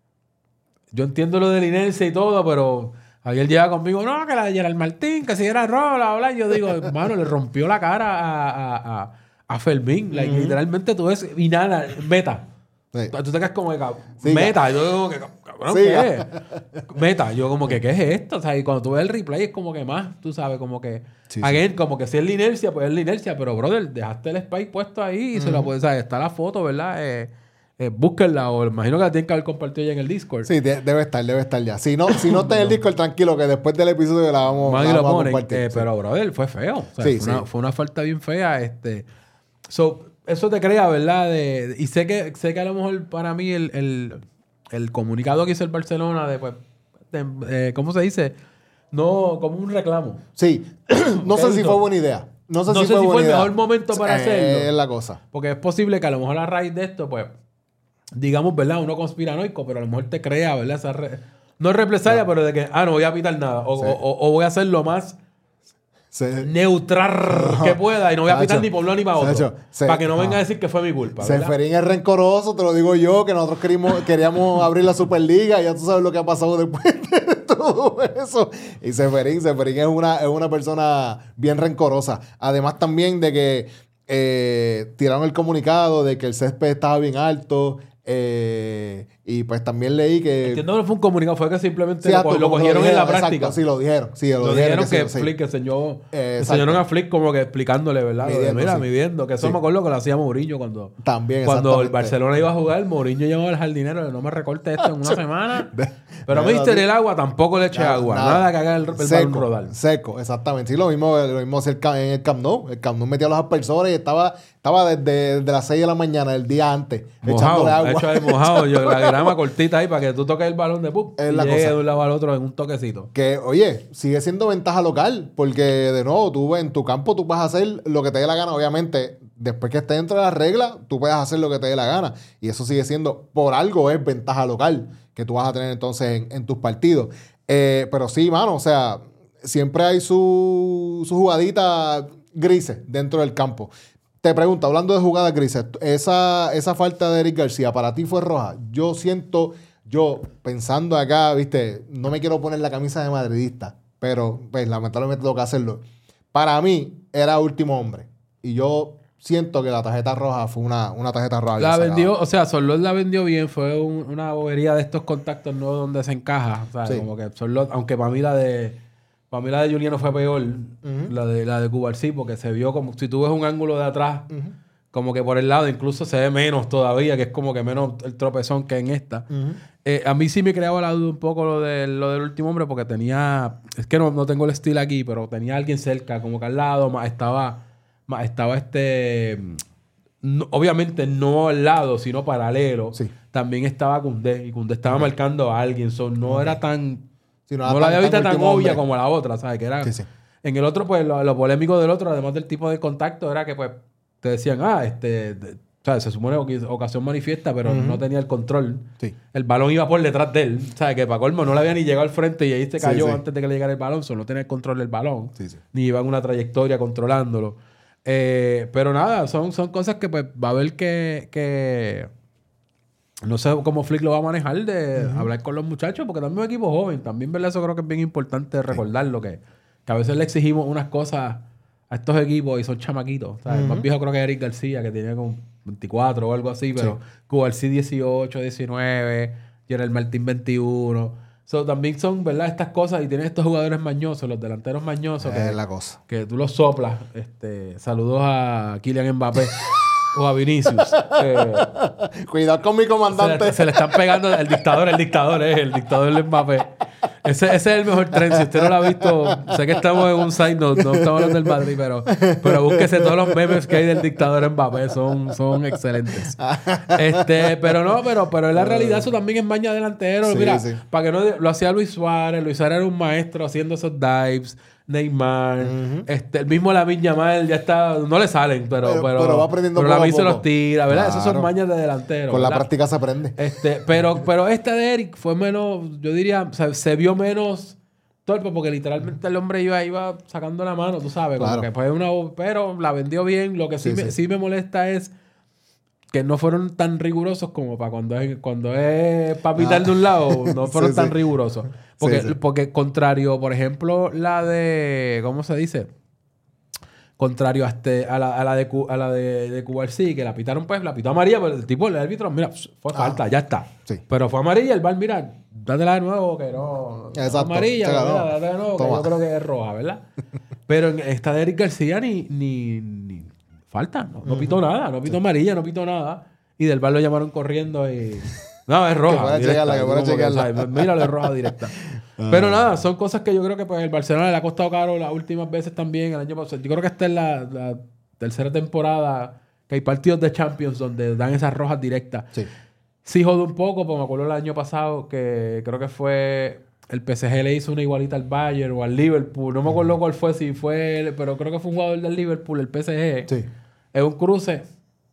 [SPEAKER 4] yo entiendo lo del inercia y todo, pero... Ayer llega conmigo, no, que la de Gerard Martín, que si era rola, bla, bla. Y yo digo, hermano, le rompió la cara a, a, a, a Fermín. Like, uh-huh. Literalmente tú ves, y nada, meta. Sí. Tú te quedas como que, sí, meta. Yo digo, que, cabrón, sí, ¿qué es? Meta. Yo como que, ¿qué es esto? O sea, y cuando tú ves el replay es como que más, tú sabes, como que... Sí, again, sí. Como que si es la inercia, pues es la inercia. Pero, brother, dejaste el spike puesto ahí y uh-huh. se lo puedes... O sea, está la foto, ¿verdad? Eh... Eh, búsquenla o imagino que la tienen que haber compartido ya en el Discord.
[SPEAKER 3] Sí, de, debe estar, debe estar ya. Si no, si no está en el Discord, tranquilo, que después del episodio la vamos, la vamos
[SPEAKER 4] ponen,
[SPEAKER 3] a compartir.
[SPEAKER 4] Eh,
[SPEAKER 3] sí.
[SPEAKER 4] Pero, brother, fue feo. O sea,
[SPEAKER 3] sí,
[SPEAKER 4] fue, una,
[SPEAKER 3] sí.
[SPEAKER 4] fue una falta bien fea. Este. So, eso te crea, ¿verdad? De, y sé que, sé que a lo mejor para mí el, el, el comunicado que hizo el Barcelona de, pues, de, eh, ¿cómo se dice? No, como un reclamo.
[SPEAKER 3] Sí. No sé si fue buena idea. No sé
[SPEAKER 4] no
[SPEAKER 3] si
[SPEAKER 4] sé
[SPEAKER 3] fue,
[SPEAKER 4] si
[SPEAKER 3] buena
[SPEAKER 4] fue el
[SPEAKER 3] idea.
[SPEAKER 4] mejor momento para
[SPEAKER 3] Eh,
[SPEAKER 4] hacerlo.
[SPEAKER 3] Es la cosa.
[SPEAKER 4] Porque es posible que a lo mejor a raíz de esto, pues, digamos, ¿verdad? Uno conspiranoico, pero a lo mejor te crea, ¿verdad? Esa re... No es represalia, no. pero de que, ah, no voy a pitar nada. O, sí. o, o, o voy a hacer lo más sí. neutral no. que pueda y no voy a pitar Sacho. ni por uno ni para otro. Sacho. Para que no, no venga a decir que fue mi culpa.
[SPEAKER 3] Seferín es rencoroso, te lo digo yo, que nosotros queríamos, queríamos abrir la Superliga y ya tú sabes lo que ha pasado después de todo eso. Y Seferín, Seferín es una, es una persona bien rencorosa. Además también de que eh, tiraron el comunicado de que el césped estaba bien alto. Eh, y pues también leí que...
[SPEAKER 4] Entiendo que no fue un comunicado, fue que simplemente sí, lo, lo, lo cogieron lo dijeron, en la práctica.
[SPEAKER 3] Exacto, sí, lo dijeron. Sí, lo,
[SPEAKER 4] lo
[SPEAKER 3] dijeron,
[SPEAKER 4] dijeron que,
[SPEAKER 3] que,
[SPEAKER 4] Flick
[SPEAKER 3] sí.
[SPEAKER 4] enseñó... Eh, enseñaron a Flick como que explicándole, ¿verdad? Midiendo, de, mira, sí. midiendo. Que eso sí. me acuerdo que lo hacía Mourinho cuando...
[SPEAKER 3] También,
[SPEAKER 4] Cuando el Barcelona iba a jugar, Mourinho llamaba al jardinero, no me recorte esto en una semana. Pero mister el agua, tampoco le eche agua. Nada, nada que haga el, el
[SPEAKER 3] seco,
[SPEAKER 4] balón rodar.
[SPEAKER 3] Seco, exactamente. Sí, lo mismo, lo mismo hacía en el Camp Nou. El Camp Nou metía a los aspersores y estaba, estaba desde, desde las seis de la mañana, el día antes,
[SPEAKER 4] mojado,
[SPEAKER 3] echándole agua.
[SPEAKER 4] Hecho ahí mojado. Yo, la grama cortita ahí para que tú toques el balón de pup
[SPEAKER 3] es
[SPEAKER 4] y
[SPEAKER 3] la
[SPEAKER 4] llegue
[SPEAKER 3] cosa.
[SPEAKER 4] de un lado al otro en un toquecito.
[SPEAKER 3] Que, oye, sigue siendo ventaja local, porque de nuevo, tú en tu campo tú vas a hacer lo que te dé la gana. Obviamente, después que estés dentro de las reglas, tú puedes hacer lo que te dé la gana. Y eso sigue siendo, por algo es ventaja local que tú vas a tener entonces en, en tus partidos. Eh, pero sí, mano, o sea, siempre hay su, su jugadita grises dentro del campo. Te pregunto, hablando de jugadas grises, esa, esa falta de Eric García, ¿para ti fue roja? Yo siento, yo pensando acá, viste, no me quiero poner la camisa de madridista, pero pues lamentablemente tengo que hacerlo. Para mí era último hombre. Y yo siento que la tarjeta roja fue una, una tarjeta roja.
[SPEAKER 4] La vendió, o sea, Sorloth la vendió bien. Fue un, una bobería de estos contactos nuevos donde se encaja. O sea, sí. como que Sorloth, aunque para mí la de... Para mí la de Juliano fue peor, uh-huh. la de la de Cubarsí, porque se vio como... Si tú ves un ángulo de atrás, uh-huh. como que por el lado, incluso se ve menos todavía, que es como que menos el tropezón que en esta. Uh-huh. Eh, a mí sí me creaba la duda un poco lo, de, lo del último hombre, porque tenía... Es que no, no tengo el estilo aquí, pero tenía a alguien cerca, como que al lado, más estaba... Más estaba este... No, obviamente no al lado, sino paralelo. Sí. También estaba Koundé, y Koundé estaba uh-huh. marcando a alguien. So, no uh-huh. era tan... Sí, no, no la había visto tan obvia hombre. como la otra, ¿sabes? Que era... Sí, sí. En el otro, pues, lo, lo polémico del otro, además del tipo de contacto, era que, pues, te decían, ah, este... De, ¿sabes? Se supone que ocasión manifiesta, pero uh-huh. no tenía el control. Sí. El balón iba por detrás de él. ¿Sabes? Que para colmo no le había ni llegado al frente y ahí se cayó sí, sí. antes de que le llegara el balón. Solo no tenía el control del balón. Sí, sí. Ni iba en una trayectoria controlándolo. Eh, pero nada, son, son cosas que, pues, va a haber que... que no sé cómo Flick lo va a manejar de uh-huh. hablar con los muchachos, porque también es un equipo joven. También, ¿verdad? Eso creo que es bien importante recordarlo, sí. que, que a veces le exigimos unas cosas a estos equipos y son chamaquitos. ¿Sabes? Uh-huh. El más viejo creo que es Eric García, que tenía como veinticuatro o algo así, pero sí. Cubarsí dieciocho, diecinueve, Gerald Martín veintiuno. So, también son, ¿verdad? Estas cosas, y tienen estos jugadores mañosos, los delanteros mañosos.
[SPEAKER 3] Es
[SPEAKER 4] que,
[SPEAKER 3] la cosa.
[SPEAKER 4] Que tú los soplas. Este, saludos a Kylian Mbappé. O a Vinicius. Eh,
[SPEAKER 3] Cuidado con mi comandante.
[SPEAKER 4] Se le, se le están pegando el dictador, el dictador, es eh, el dictador de Mbappé. Ese, ese es el mejor tren. Si usted no lo ha visto, sé que estamos en un side note, no estamos hablando del Madrid, pero, pero búsquese todos los memes que hay del dictador Mbappé, son, son excelentes. Este, pero no, pero, pero en la realidad eso también es maña delantero. Sí, Mira, sí. para que no lo hacía Luis Suárez, Luis Suárez era un maestro haciendo esos dives. Neymar, uh-huh. este, el mismo Lamine Yamal ya está, no le salen, pero, pero,
[SPEAKER 3] pero, pero va aprendiendo
[SPEAKER 4] pero Lamine se los tira, ¿verdad?
[SPEAKER 3] Claro.
[SPEAKER 4] Esos son mañas de delantero.
[SPEAKER 3] Con
[SPEAKER 4] ¿verdad?
[SPEAKER 3] la práctica se aprende.
[SPEAKER 4] Este, pero, pero esta de Eric fue menos, yo diría, o sea, se vio menos torpe porque literalmente el hombre iba, iba sacando la mano, tú sabes, claro. como que fue una, pero la vendió bien. Lo que sí, sí, me, sí. sí me molesta es que no fueron tan rigurosos como para cuando es, cuando es para pitar ah. de un lado, no fueron sí, tan sí. rigurosos. Porque, sí, sí. porque contrario, por ejemplo, la de, ¿cómo se dice? Contrario a, este, a, la, a la de, a la de, de Cubarsí, que la pitaron, pues, la pitó amarilla, pero el tipo, el árbitro, mira, fue falta, ah. ya está. Sí. Pero fue amarilla, el bar, mira, dátela de nuevo, que no. Exacto. Amarilla, mira, no. dátela de nuevo, Toma. que yo creo que es roja, ¿verdad? Pero en esta de Eric García ni, ni, ni falta, no, no pitó uh-huh. nada, no pitó sí. amarilla, no pitó nada. Y del bar lo llamaron corriendo y... No, es roja.
[SPEAKER 3] Que chequearla, que pueda chequearla.
[SPEAKER 4] Míralo, es roja directa. Ah. Pero nada, son cosas que yo creo que pues el Barcelona le ha costado caro las últimas veces también. El año pasado. Yo creo que esta es la, la tercera temporada que hay partidos de Champions donde dan esas rojas directas.
[SPEAKER 3] Sí.
[SPEAKER 4] Sí jode un poco, porque me acuerdo el año pasado que creo que fue... El P S G le hizo una igualita al Bayern o al Liverpool. No me acuerdo cuál fue, si fue... El, pero creo que fue un jugador del Liverpool, el P S G.
[SPEAKER 3] Sí.
[SPEAKER 4] Es un cruce.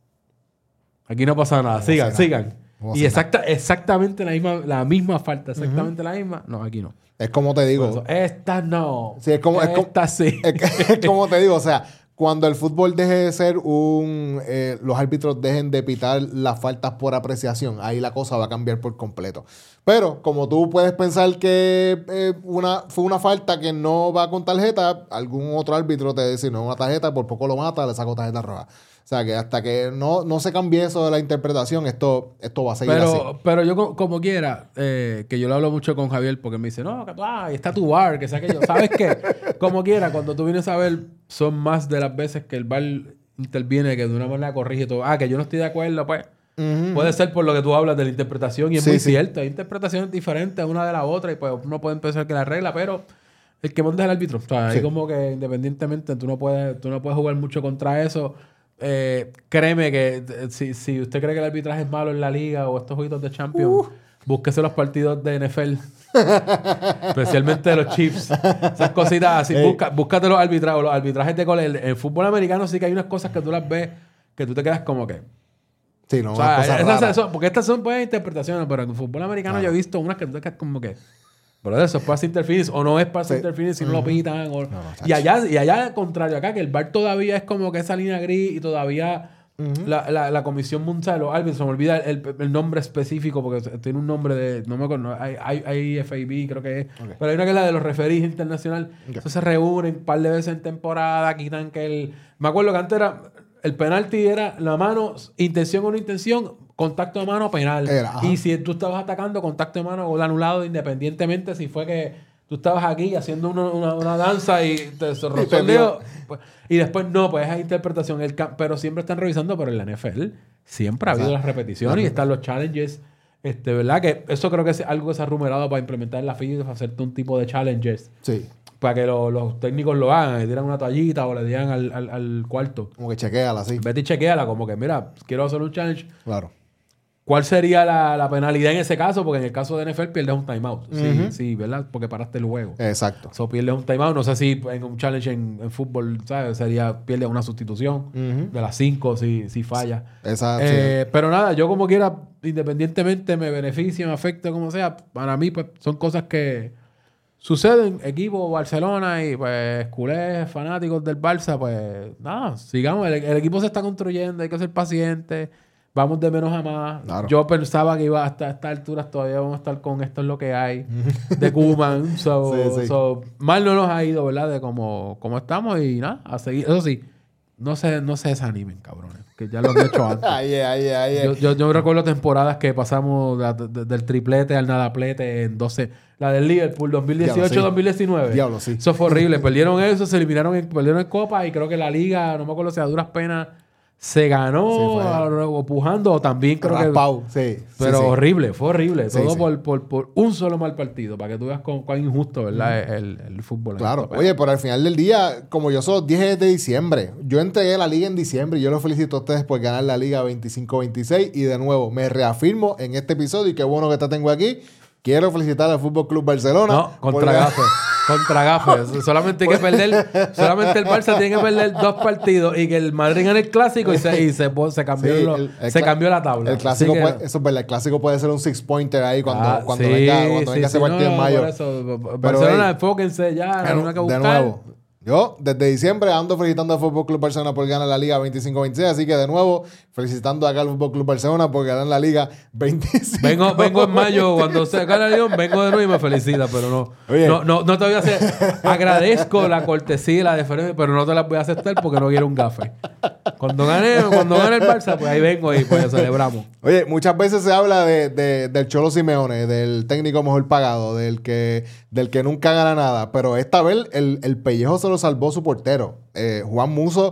[SPEAKER 4] Aquí no pasa nada. Sigan, sigan. Y exacta, exactamente la misma, la misma falta. Exactamente uh-huh. la misma. No, aquí no.
[SPEAKER 3] Es como te digo.
[SPEAKER 4] Eso, esta no.
[SPEAKER 3] Sí, es como...
[SPEAKER 4] Esta
[SPEAKER 3] es
[SPEAKER 4] sí.
[SPEAKER 3] Es, es como te digo, o sea... Cuando el fútbol deje de ser un... Eh, los árbitros dejen de pitar las faltas por apreciación, ahí la cosa va a cambiar por completo. Pero como tú puedes pensar que eh, una, fue una falta que no va con tarjeta, algún otro árbitro te dice, no, una tarjeta, por poco lo mata, le saco tarjeta roja. O sea, que hasta que no, no se cambie eso de la interpretación, esto, esto va a seguir
[SPEAKER 4] pero,
[SPEAKER 3] así.
[SPEAKER 4] Pero yo, como, como quiera, eh, que yo lo hablo mucho con Javier, porque me dice, no, que ah, ahí está tu V A R, que sea aquello. ¿Sabes qué? Como quiera, cuando tú vienes a ver, son más de las veces que el V A R interviene, que de una manera corrige todo. Ah, que yo no estoy de acuerdo, pues. Uh-huh. Puede ser por lo que tú hablas de la interpretación, y es sí, muy sí. cierto. Hay interpretaciones diferentes una de la otra, y pues uno puede pensar que la regla, pero... El que manda es el árbitro. O sea, sí. ahí como que independientemente, tú no puedes, tú no puedes jugar mucho contra eso. Eh, créeme que si, si usted cree que el arbitraje es malo en la liga o estos jueguitos de Champions, uh. búsquese los partidos de N F L. Especialmente de los Chiefs. Esas cositas así. Busca, búscate los arbitrajes, los arbitrajes de gol. En el fútbol americano sí que hay unas cosas que tú las ves que tú te quedas como que...
[SPEAKER 3] Sí, no,
[SPEAKER 4] o sea, esas, esas son, porque estas son pues interpretaciones, pero en el fútbol americano claro. yo he visto unas que tú te quedas como que... Pero eso es pass interference o no es pass sí. interference si uh-huh. no lo pitan. O... No, no, y allá, y allá al contrario, acá que el V A R todavía es como que esa línea gris y todavía uh-huh. la, la, la Comisión Mundial de los Árbitros, se me olvida el, el nombre específico porque tiene un nombre de, no me acuerdo, hay, hay, hay F A B creo que es, okay. pero hay una que es la de los referees internacional. Okay. Entonces se reúnen un par de veces en temporada, quitan que el... Me acuerdo que antes era, el penalti era la mano, intención o no intención, contacto de mano penal. Era, y si tú estabas atacando, contacto de mano gol anulado, independientemente si fue que tú estabas aquí haciendo una, una, una danza y te rozó el dedo. Pues, y después no, pues esa interpretación. El, pero siempre están revisando, pero en la N F L siempre ha habido o sea, las repeticiones claro. y están los challenges. Este, ¿verdad? Que eso creo que es algo que se ha rumoreado para implementar en la F I B, hacerte un tipo de challenges.
[SPEAKER 3] Sí.
[SPEAKER 4] Para que lo, los técnicos lo hagan, le tiran una toallita o le digan al, al, al cuarto.
[SPEAKER 3] Como que chequéala, sí.
[SPEAKER 4] Vete y chequéala, como que mira, quiero hacer un challenge.
[SPEAKER 3] Claro.
[SPEAKER 4] ¿Cuál sería la, la penalidad en ese caso? Porque en el caso de N F L pierdes un timeout. Uh-huh. Sí, sí, ¿verdad? Porque paraste el juego.
[SPEAKER 3] Exacto.
[SPEAKER 4] So, pierdes un timeout. No sé si en un challenge en, en fútbol, ¿sabes? Sería, pierdes una sustitución uh-huh. de las cinco si, si falla.
[SPEAKER 3] Exacto.
[SPEAKER 4] Eh, sí. Pero nada, yo como quiera, independientemente me beneficie, me afecte, como sea, para mí pues son cosas que suceden. Equipo Barcelona y pues culés, fanáticos del Barça, pues nada, sigamos. El, el equipo se está construyendo, hay que ser paciente. Vamos de menos a más. Claro. Yo pensaba que iba hasta estas alturas todavía vamos a estar con esto es lo que hay de Koeman. So, sí, sí. So, mal no nos ha ido, ¿verdad? De cómo, cómo estamos y nada, a seguir. Eso sí, no se, no se desanimen, cabrones. Que ya lo he hecho antes.
[SPEAKER 3] ay, ay, ay,
[SPEAKER 4] yo, yo, yo recuerdo temporadas que pasamos de, de, del triplete al nadaplete en doce. La del Liverpool dos mil dieciocho dos mil diecinueve.
[SPEAKER 3] Diablo, sí.
[SPEAKER 4] Eso fue horrible. Perdieron eso, se eliminaron en, perdieron en Copa y creo que la Liga, no me acuerdo si a duras penas se ganó sí, pujando o también creo
[SPEAKER 3] Raspau,
[SPEAKER 4] que...
[SPEAKER 3] sí.
[SPEAKER 4] Pero
[SPEAKER 3] sí, sí.
[SPEAKER 4] horrible, fue horrible.
[SPEAKER 3] Sí,
[SPEAKER 4] Todo
[SPEAKER 3] sí.
[SPEAKER 4] Por, por, por un solo mal partido. Para que tú veas con, cuán injusto, ¿verdad? Mm. El, el fútbol.
[SPEAKER 3] Claro. Esto, Oye, pero al final del día, como yo soy diez de diciembre, yo entregué la liga en diciembre y yo los felicito a ustedes por ganar la liga veinticinco veintiséis y de nuevo me reafirmo en este episodio y qué bueno que te tengo aquí. Quiero felicitar al Fútbol Club Barcelona.
[SPEAKER 4] No, contra Gafe. Contra Gafe. Solamente hay que perder... Solamente el Barça tiene que perder dos partidos y que el Madrid gane el Clásico y se, y se, se, cambió, sí, lo, el, el se cambió la tabla.
[SPEAKER 3] El Clásico
[SPEAKER 4] que,
[SPEAKER 3] puede, eso es verdad. El Clásico puede ser un six-pointer ahí cuando,
[SPEAKER 4] ah,
[SPEAKER 3] cuando
[SPEAKER 4] sí,
[SPEAKER 3] venga, cuando
[SPEAKER 4] sí,
[SPEAKER 3] venga
[SPEAKER 4] sí,
[SPEAKER 3] ese partido
[SPEAKER 4] no,
[SPEAKER 3] en mayo.
[SPEAKER 4] Por eso, Barcelona, hey, enfóquense ya.
[SPEAKER 3] Pero,
[SPEAKER 4] no hay que buscar.
[SPEAKER 3] De nuevo... Yo, desde diciembre, ando felicitando al Fútbol Club Barcelona por ganar la Liga veinticinco veintiséis. Así que, de nuevo, felicitando acá al Fútbol Club Barcelona por ganar la Liga veinticinco.
[SPEAKER 4] Vengo, vengo en mayo, cuando se gana el León, vengo de nuevo y me felicita, pero no. Oye. No, no, no te voy a hacer. Agradezco la cortesía y la deferencia, pero no te la voy a aceptar porque no quiero un gafe. Cuando gane, cuando gane el Barça, pues ahí vengo y pues celebramos.
[SPEAKER 3] Oye, muchas veces se habla de, de, del Cholo Simeone, del técnico mejor pagado, del que, del que nunca gana nada. Pero esta vez el, el pellejo se lo salvó su portero. Eh, Juan Musso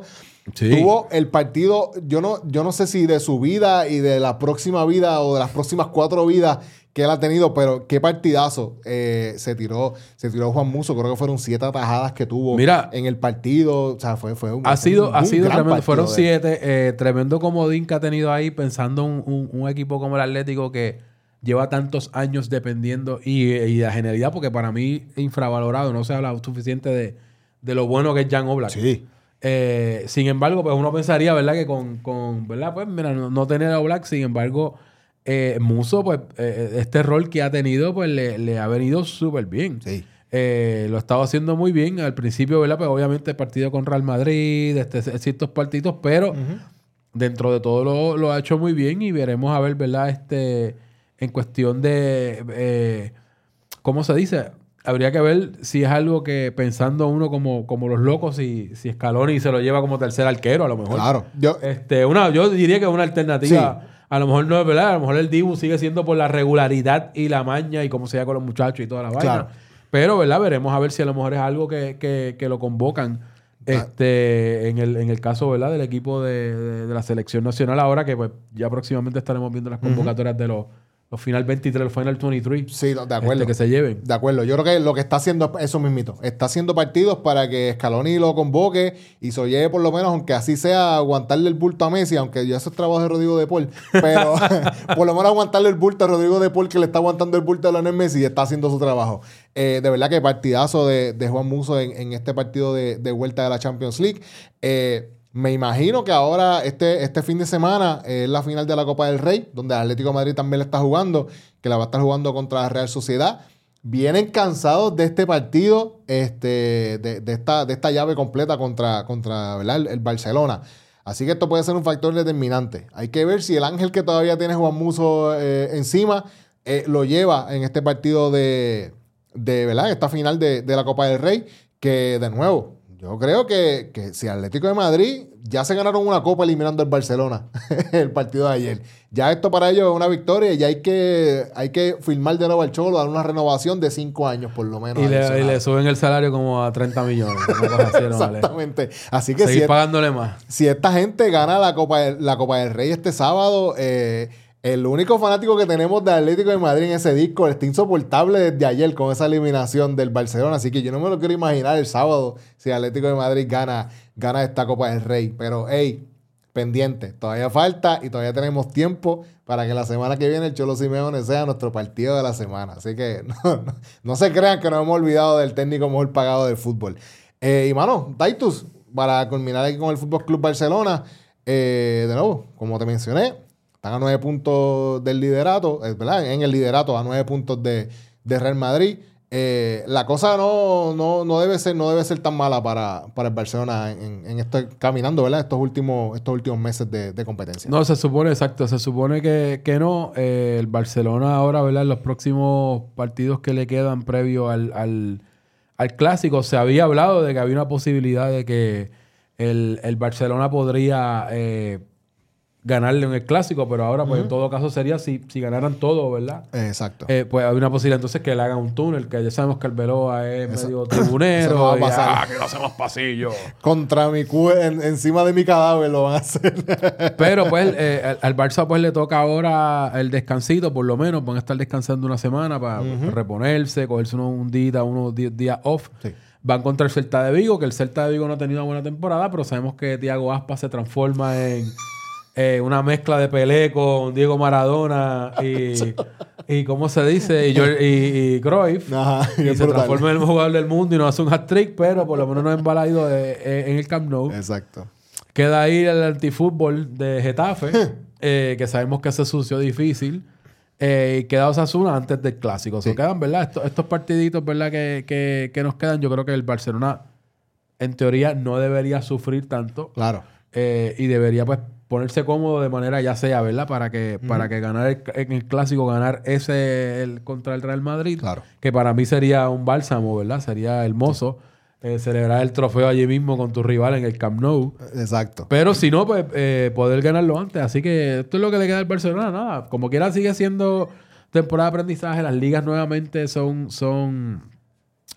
[SPEAKER 3] Sí. Tuvo el partido, yo no, yo no sé si de su vida y de la próxima vida o de las próximas cuatro vidas que él ha tenido, pero qué partidazo eh, se tiró se tiró Juan Musso. Creo que fueron siete atajadas que tuvo
[SPEAKER 4] Mira,
[SPEAKER 3] en el partido. O sea, fue, fue un
[SPEAKER 4] Ha sido,
[SPEAKER 3] un,
[SPEAKER 4] ha
[SPEAKER 3] un
[SPEAKER 4] sido tremendo. Fueron siete. Eh, tremendo comodín que ha tenido ahí, pensando un, un, un equipo como el Atlético que lleva tantos años dependiendo y, y la genialidad, porque para mí infravalorado, no se habla suficiente de, de lo bueno que es Jan Oblak.
[SPEAKER 3] Sí.
[SPEAKER 4] Eh, sin embargo, pues uno pensaría, ¿verdad? Que con, con ¿verdad? Pues mira, no, no tener a Oblak, sin embargo, eh, Musso, pues eh, este rol que ha tenido, pues le, le ha venido súper bien.
[SPEAKER 3] Sí.
[SPEAKER 4] Eh, lo estaba haciendo muy bien al principio, ¿verdad? Pues obviamente el partido con Real Madrid, este, ciertos partidos, pero uh-huh. dentro de todo lo, lo ha hecho muy bien y veremos a ver, ¿verdad? Este, en cuestión de, eh, ¿cómo se dice? Habría que ver si es algo que, pensando uno como, como los locos, si, si Scaloni se lo lleva como tercer arquero, a lo mejor.
[SPEAKER 3] Claro. Yo,
[SPEAKER 4] este, una, yo diría que es una alternativa. Sí. A lo mejor no es verdad. A lo mejor el Dibu sigue siendo por la regularidad y la maña y cómo se llama con los muchachos y toda la vaina.
[SPEAKER 3] Claro.
[SPEAKER 4] Pero, ¿verdad? Veremos a ver si a lo mejor es algo que, que, que lo convocan este, en, el, en el caso, ¿verdad? Del equipo de, de, de la selección nacional ahora, que pues ya próximamente estaremos viendo las convocatorias uh-huh. de los... Los final veintitrés, los final veintitrés.
[SPEAKER 3] Sí, de acuerdo.
[SPEAKER 4] Este, que se lleven.
[SPEAKER 3] De acuerdo. Yo creo que lo que está haciendo es eso mismito. Está haciendo partidos para que Scaloni lo convoque y se lleve por lo menos, aunque así sea, aguantarle el bulto a Messi, aunque ya eso es trabajo de Rodrigo de Paul. Pero por lo menos aguantarle el bulto a Rodrigo de Paul, que le está aguantando el bulto a Lionel Messi y está haciendo su trabajo. Eh, de verdad que partidazo de, de Juan Musso en, en este partido de, de vuelta de la Champions League. Eh, Me imagino que ahora, este, este fin de semana, es eh, la final de la Copa del Rey, donde el Atlético de Madrid también la está jugando, que la va a estar jugando contra la Real Sociedad. Vienen cansados de este partido, este, de, de, esta, de esta llave completa contra, contra ¿verdad? El, el Barcelona. Así que esto puede ser un factor determinante. Hay que ver si el ángel que todavía tiene Juan Musso eh, encima eh, lo lleva en este partido de, de ¿verdad? Esta final de, de la Copa del Rey, que de nuevo... Yo creo que, que si Atlético de Madrid ya se ganaron una copa eliminando al Barcelona el partido de ayer. Ya esto para ellos es una victoria y ya hay que, hay que firmar de nuevo al Cholo, dar una renovación de cinco años por lo menos.
[SPEAKER 4] Y le, y le suben el salario como a treinta millones. Así, ¿no?
[SPEAKER 3] Exactamente. Así que
[SPEAKER 4] seguir
[SPEAKER 3] si,
[SPEAKER 4] pagándole más.
[SPEAKER 3] Si esta gente gana la Copa, de, la Copa del Rey este sábado... Eh, el único fanático que tenemos de Atlético de Madrid en ese disco está insoportable desde ayer con esa eliminación del Barcelona. Así que yo no me lo quiero imaginar el sábado si Atlético de Madrid gana, gana esta Copa del Rey. Pero, hey, pendiente. Todavía falta y todavía tenemos tiempo para que la semana que viene el Cholo Simeone sea nuestro partido de la semana. Así que no, no, no se crean que nos hemos olvidado del técnico mejor pagado del fútbol. Eh, y, mano, Titus, para culminar aquí con el Fútbol Club Barcelona, eh, de nuevo, como te mencioné, están a nueve puntos del liderato, ¿verdad? En el liderato, a nueve puntos de, de Real Madrid. Eh, la cosa no, no, no, debe ser, no debe ser tan mala para, para el Barcelona en, en esto, caminando, ¿verdad? Estos últimos, estos últimos meses de, de competencia.
[SPEAKER 4] No, se supone, exacto, se supone que, que no. Eh, el Barcelona ahora, ¿verdad? En los próximos partidos que le quedan previo al, al, al Clásico, se había hablado de que había una posibilidad de que el, el Barcelona podría... Eh, ganarle en el Clásico, pero ahora pues uh-huh. en todo caso sería si, si ganaran todo, ¿verdad?
[SPEAKER 3] Exacto.
[SPEAKER 4] Eh, pues hay una posibilidad entonces que le hagan un túnel, que ya sabemos que el Arbeloa es Eso. medio tribunero.
[SPEAKER 3] Eso no va a pasar.
[SPEAKER 4] Y, ah, que no hacemos pasillo.
[SPEAKER 3] Contra mi cu en, encima de mi cadáver lo van a hacer.
[SPEAKER 4] Pero pues eh, al, al Barça pues le toca ahora el descansito, por lo menos, van a estar descansando una semana para uh-huh. reponerse, cogerse unos, un día, unos días off. Sí. Van contra el Celta de Vigo, que el Celta de Vigo no ha tenido una buena temporada, pero sabemos que Thiago Aspas se transforma en... Eh, una mezcla de Pelé con Diego Maradona y, y ¿cómo se dice? Y, George, y, y Cruyff. Ajá, y se brutal. Transforma en el mejor jugador del mundo y nos hace un hat-trick, pero por lo menos no es embalado en el Camp Nou.
[SPEAKER 3] Exacto.
[SPEAKER 4] Queda ahí el antifútbol de Getafe, eh, que sabemos que ese sucio difícil. Eh, y queda Osasuna antes del Clásico. Sí. O sea, quedan, ¿verdad? Estos, estos partiditos, ¿verdad? Que, que, que nos quedan. Yo creo que el Barcelona, en teoría, no debería sufrir tanto.
[SPEAKER 3] Claro.
[SPEAKER 4] Eh, y debería, pues, ponerse cómodo de manera ya sea, ¿verdad? Para que, uh-huh. para que ganar el, en el Clásico, ganar ese el, contra el Real Madrid.
[SPEAKER 3] Claro.
[SPEAKER 4] Que para mí sería un bálsamo, ¿verdad? Sería hermoso sí. eh, celebrar el trofeo allí mismo con tu rival en el Camp Nou.
[SPEAKER 3] Exacto.
[SPEAKER 4] Pero si no, pues eh, poder ganarlo antes. Así que esto es lo que le queda al Barcelona. Nada. Como quiera sigue siendo temporada de aprendizaje. Las ligas nuevamente son... son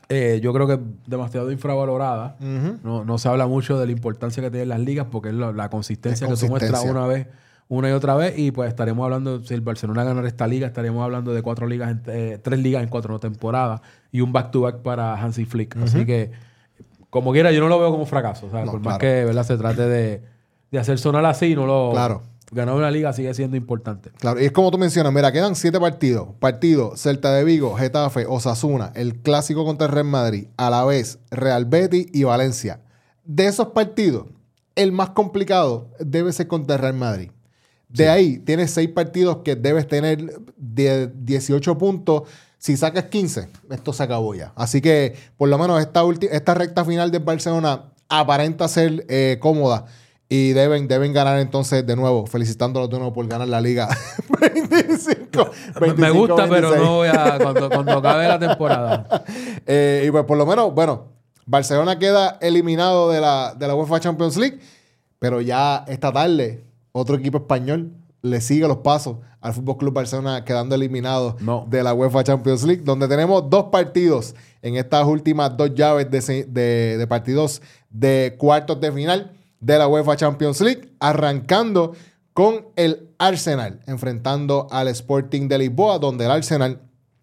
[SPEAKER 4] Eh, yo creo que es demasiado infravalorada.
[SPEAKER 3] Uh-huh.
[SPEAKER 4] No, no se habla mucho de la importancia que tienen las ligas porque es la, la consistencia
[SPEAKER 3] Es
[SPEAKER 4] que tú muestras
[SPEAKER 3] consistencia.
[SPEAKER 4] una vez, una y otra vez. Y pues estaremos hablando, si el Barcelona ganara esta liga, estaríamos hablando de cuatro ligas, en, eh, tres ligas en cuatro temporadas y un back-to-back para Hansi Flick. Uh-huh. Así que, como quiera, yo no lo veo como fracaso. O sea,
[SPEAKER 3] No,
[SPEAKER 4] por
[SPEAKER 3] claro.
[SPEAKER 4] más que, ¿verdad?, se trate de, de hacer sonar así, no lo...
[SPEAKER 3] Claro.
[SPEAKER 4] Ganar una liga sigue siendo importante.
[SPEAKER 3] Claro, y es como tú mencionas, mira, quedan siete partidos. Partido, Celta de Vigo, Getafe, Osasuna, el clásico contra el Real Madrid, Alavés, Real Betis y Valencia. De esos partidos, el más complicado debe ser contra el Real Madrid. De sí. ahí, tienes seis partidos que debes tener de dieciocho puntos. Si sacas quince, esto se acabó ya. Así que, por lo menos, esta, ulti- esta recta final del Barcelona aparenta ser eh, cómoda. Y deben, deben ganar entonces de nuevo, felicitándolos de nuevo por ganar la Liga veinticinco, veinticinco,
[SPEAKER 4] me gusta,
[SPEAKER 3] veintiséis.
[SPEAKER 4] pero no voy a... Cuando, cuando acabe la temporada.
[SPEAKER 3] eh, y pues por lo menos, bueno, Barcelona queda eliminado de la, de la UEFA Champions League, pero ya esta tarde otro equipo español le sigue los pasos al F C Barcelona quedando eliminado
[SPEAKER 4] no.
[SPEAKER 3] de la UEFA Champions League, donde tenemos dos partidos en estas últimas dos llaves de, de, de partidos de cuartos de final de la UEFA Champions League, arrancando con el Arsenal, enfrentando al Sporting de Lisboa, donde el Arsenal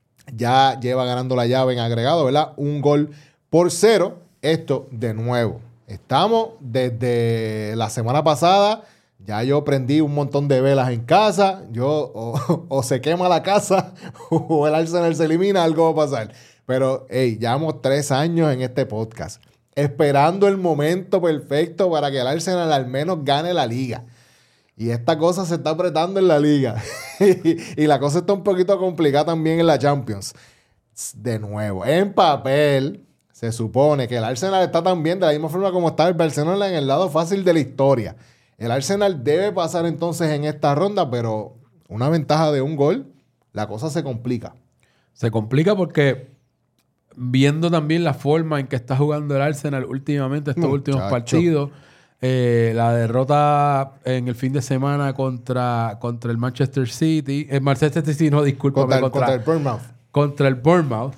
[SPEAKER 3] ya lleva ganando la llave en agregado, ¿verdad? Un gol por cero. Esto de nuevo. Estamos desde la semana pasada, ya yo prendí un montón de velas en casa, yo o, o se quema la casa o el Arsenal se elimina, algo va a pasar. Pero, hey, llevamos tres años en este podcast, esperando el momento perfecto para que el Arsenal al menos gane la liga. Y esta cosa se está apretando en la liga. y, y la cosa está un poquito complicada también en la Champions. De nuevo, en papel, se supone que el Arsenal está también de la misma forma como está el Barcelona en el lado fácil de la historia. El Arsenal debe pasar entonces en esta ronda, pero una ventaja de un gol, la cosa se complica.
[SPEAKER 4] Se complica porque... viendo también la forma en que está jugando el Arsenal últimamente, estos
[SPEAKER 3] Muchacho.
[SPEAKER 4] últimos partidos, eh, la derrota en el fin de semana contra, contra el Manchester City, el Manchester City, no, discúlpame,
[SPEAKER 3] Contra, el-
[SPEAKER 4] contra,
[SPEAKER 3] contra el Bournemouth.
[SPEAKER 4] contra el Bournemouth.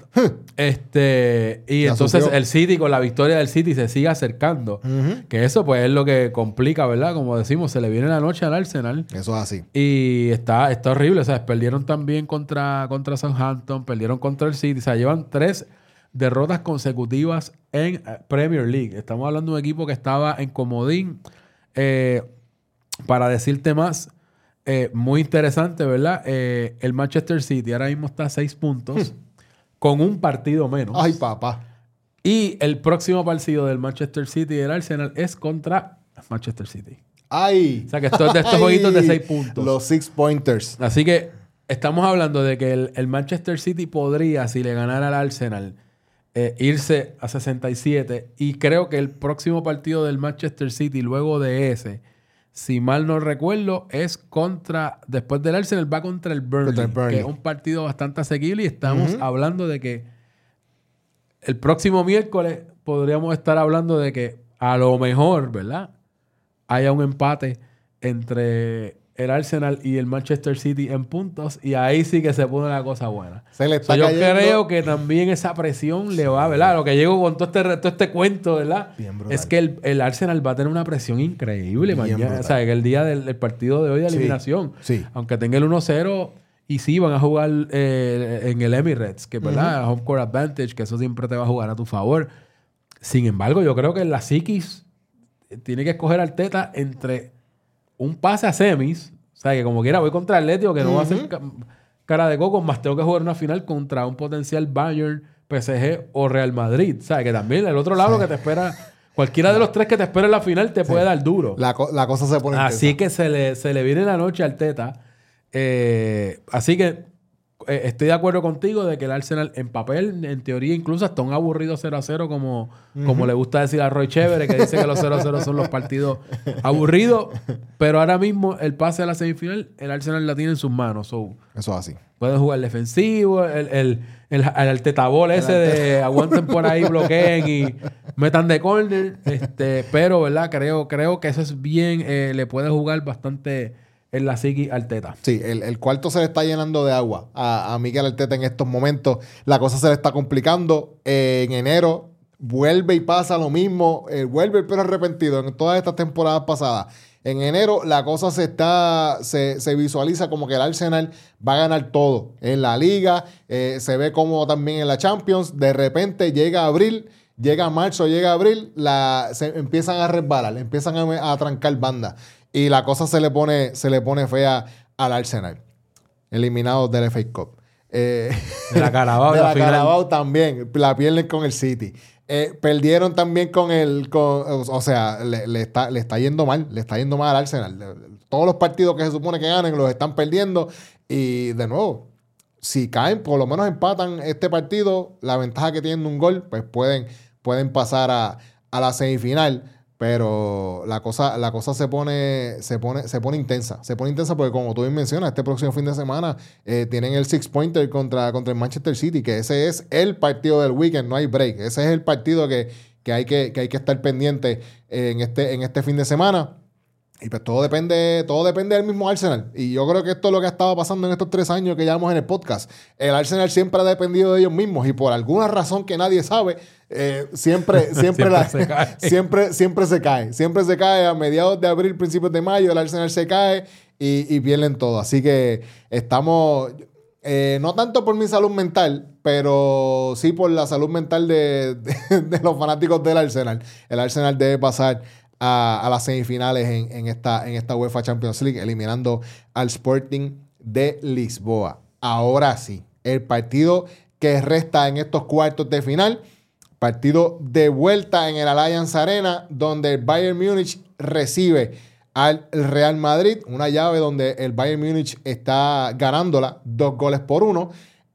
[SPEAKER 4] este, y
[SPEAKER 3] Ya
[SPEAKER 4] entonces
[SPEAKER 3] sufrió.
[SPEAKER 4] el City, con la victoria del City, se sigue acercando.
[SPEAKER 3] Ujú.
[SPEAKER 4] Que eso pues es lo que complica, ¿verdad? Como decimos, se le viene la noche al Arsenal.
[SPEAKER 3] Eso es así.
[SPEAKER 4] Y está, está horrible. O sea, perdieron también contra, contra Southampton, perdieron contra el City. O sea, llevan tres derrotas consecutivas en eh, Premier League. Estamos hablando de un equipo que estaba en comodín. Eh, para decirte más, eh, muy interesante, ¿verdad? Eh, el Manchester City ahora mismo está a seis puntos con un partido menos.
[SPEAKER 3] Ay, papá.
[SPEAKER 4] Y el próximo partido del Manchester City y del Arsenal es contra Manchester City.
[SPEAKER 3] Ay.
[SPEAKER 4] O sea, que esto es de estos
[SPEAKER 3] Ay.
[SPEAKER 4] jueguitos de seis puntos.
[SPEAKER 3] Los six pointers.
[SPEAKER 4] Así que estamos hablando de que el, el Manchester City podría, si le ganara al Arsenal, eh, irse a sesenta y siete. Y creo que el próximo partido del Manchester City, luego de ese, si mal no recuerdo, es contra... Después del Arsenal va contra el Burnley,
[SPEAKER 3] Contra el Burnley.
[SPEAKER 4] que es un partido bastante asequible. Y estamos
[SPEAKER 3] Ujú.
[SPEAKER 4] hablando de que el próximo miércoles podríamos estar hablando de que a lo mejor, ¿verdad?, haya un empate entre el Arsenal y el Manchester City en puntos, y ahí sí que se pone la cosa buena.
[SPEAKER 3] Se le
[SPEAKER 4] So,
[SPEAKER 3] está
[SPEAKER 4] yo
[SPEAKER 3] cayendo.
[SPEAKER 4] creo que también esa presión le va, ¿verdad? Lo que llego con todo este, todo este cuento, ¿verdad?
[SPEAKER 3] Bien brutal.
[SPEAKER 4] Es que el, el Arsenal va a tener una presión increíble
[SPEAKER 3] Bien
[SPEAKER 4] mañana.
[SPEAKER 3] brutal.
[SPEAKER 4] O sea, que el día del, del partido de hoy de
[SPEAKER 3] Sí,
[SPEAKER 4] eliminación,
[SPEAKER 3] sí.
[SPEAKER 4] aunque tenga el uno cero, y sí van a jugar eh, en el Emirates, que, ¿verdad? Home court advantage, que eso siempre te va a jugar a tu favor. Sin embargo, yo creo que la psiquis tiene que escoger al Teta entre un pase a semis, o sea, que como quiera voy contra el Atlético, que no va a ser ca- cara de coco, más tengo que jugar una final contra un potencial Bayern, P S G o Real Madrid. O sea, que también el otro lado que te espera, cualquiera de los tres que te espera en la final te puede dar duro.
[SPEAKER 3] La, co- la cosa se pone
[SPEAKER 4] Así
[SPEAKER 3] intensa.
[SPEAKER 4] que se le, se le viene la noche al Teta. Eh, así que eh, estoy de acuerdo contigo de que el Arsenal en papel, en teoría, incluso hasta un aburrido cero a cero, como, como le gusta decir a Roy Chévere, que dice que los cero a cero son los partidos aburridos. Pero ahora mismo el pase a la semifinal, el Arsenal la tiene en sus manos. So,
[SPEAKER 3] Eso es así.
[SPEAKER 4] pueden jugar defensivo, el, el, el, el tetabol ese de aguanten por ahí, bloqueen y metan de corner. Este, pero, ¿verdad? Creo, creo que eso es bien, eh, le puede jugar bastante en la psiqui Arteta.
[SPEAKER 3] Sí, el, el cuarto se le está llenando de agua a, a Mikel Arteta en estos momentos. La cosa se le está complicando. Eh, en enero vuelve y pasa lo mismo. Eh, vuelve pero arrepentido en todas estas temporadas pasadas. En enero la cosa se está se, se visualiza como que el Arsenal va a ganar todo en la liga. Eh, se ve como también en la Champions. De repente llega abril, llega marzo, llega abril, la, se empiezan a resbalar, empiezan a, a trancar bandas. Y la cosa se le pone, se le pone fea al Arsenal. Eliminados del F A Cup. Eh,
[SPEAKER 4] de la Carabao.
[SPEAKER 3] de la,
[SPEAKER 4] la final.
[SPEAKER 3] Carabao también. La pierden con el City. Eh, perdieron también con el... Con, o sea, le, le, está, le está yendo mal. Le está yendo mal al Arsenal. Todos los partidos que se supone que ganen los están perdiendo. Y de nuevo, si caen, por lo menos empatan este partido, la ventaja que tienen de un gol, pues pueden, pueden pasar a, a la semifinal. Pero la cosa, la cosa se pone, se pone, se pone intensa. Se pone intensa porque, como tú bien mencionas, este próximo fin de semana eh, tienen el six-pointer contra, contra el Manchester City, que ese es el partido del weekend, no hay break. Ese es el partido que, que, hay, que, que hay que estar pendiente en este, en este fin de semana. Y pues todo depende, todo depende del mismo Arsenal. Y yo creo que esto es lo que ha estado pasando en estos tres años que llevamos en el podcast. El Arsenal siempre ha dependido de ellos mismos y por alguna razón que nadie sabe, eh, siempre, siempre,
[SPEAKER 4] siempre,
[SPEAKER 3] la,
[SPEAKER 4] se cae.
[SPEAKER 3] siempre, siempre se cae. Siempre se cae a mediados de abril, principios de mayo, el Arsenal se cae y, y pierden todo. Así que estamos, eh, no tanto por mi salud mental, pero sí por la salud mental de, de, de los fanáticos del Arsenal. El Arsenal debe pasar A, a las semifinales en, en, esta, en esta UEFA Champions League, eliminando al Sporting de Lisboa. Ahora sí, el partido que resta en estos cuartos de final, partido de vuelta en el Allianz Arena, donde el Bayern Múnich recibe al Real Madrid, una llave donde el Bayern Múnich está ganándola dos goles por uno.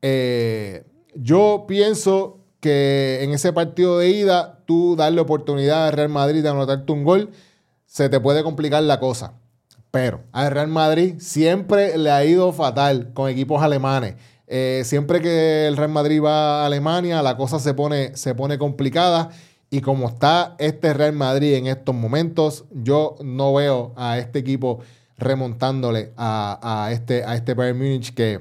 [SPEAKER 3] Eh, yo pienso que en ese partido de ida, tú darle oportunidad al Real Madrid de anotarte un gol, se te puede complicar la cosa. Pero al Real Madrid siempre le ha ido fatal con equipos alemanes. Eh, siempre que el Real Madrid va a Alemania, la cosa se pone, se pone complicada. Y como está este Real Madrid en estos momentos, yo no veo a este equipo remontándole a, a, este, a este Bayern Múnich que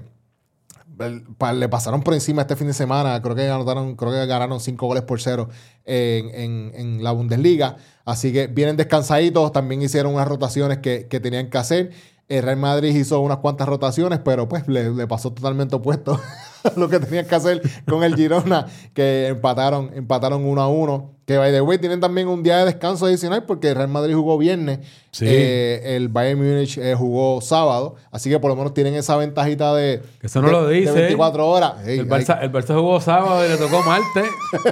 [SPEAKER 3] le pasaron por encima este fin de semana. Creo que anotaron, creo que ganaron cinco goles por cero en, en, en la Bundesliga. Así que vienen descansaditos. También hicieron unas rotaciones que, que tenían que hacer. El Real Madrid hizo unas cuantas rotaciones, pero pues le, le pasó totalmente opuesto a lo que tenían que hacer con el Girona, que empataron, empataron uno a uno. Que, by the way, tienen también un día de descanso adicional porque el Real Madrid jugó viernes. Sí. Eh, el Bayern Múnich eh, jugó sábado. Así que por lo menos tienen esa ventajita de,
[SPEAKER 4] eso no
[SPEAKER 3] de,
[SPEAKER 4] lo dice,
[SPEAKER 3] de veinticuatro horas.
[SPEAKER 4] Hey, el, Barça, hay... el Barça jugó sábado y le tocó martes.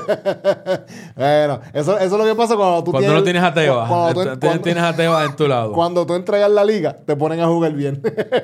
[SPEAKER 3] Bueno, eso, eso es lo que pasa cuando tú
[SPEAKER 4] cuando
[SPEAKER 3] tienes...
[SPEAKER 4] no tienes a Tebas.
[SPEAKER 3] Cuando,
[SPEAKER 4] cuando,
[SPEAKER 3] tú, cuando,
[SPEAKER 4] tienes a Tebas en tu lado.
[SPEAKER 3] Cuando tú entregas la liga, te ponen a jugar bien.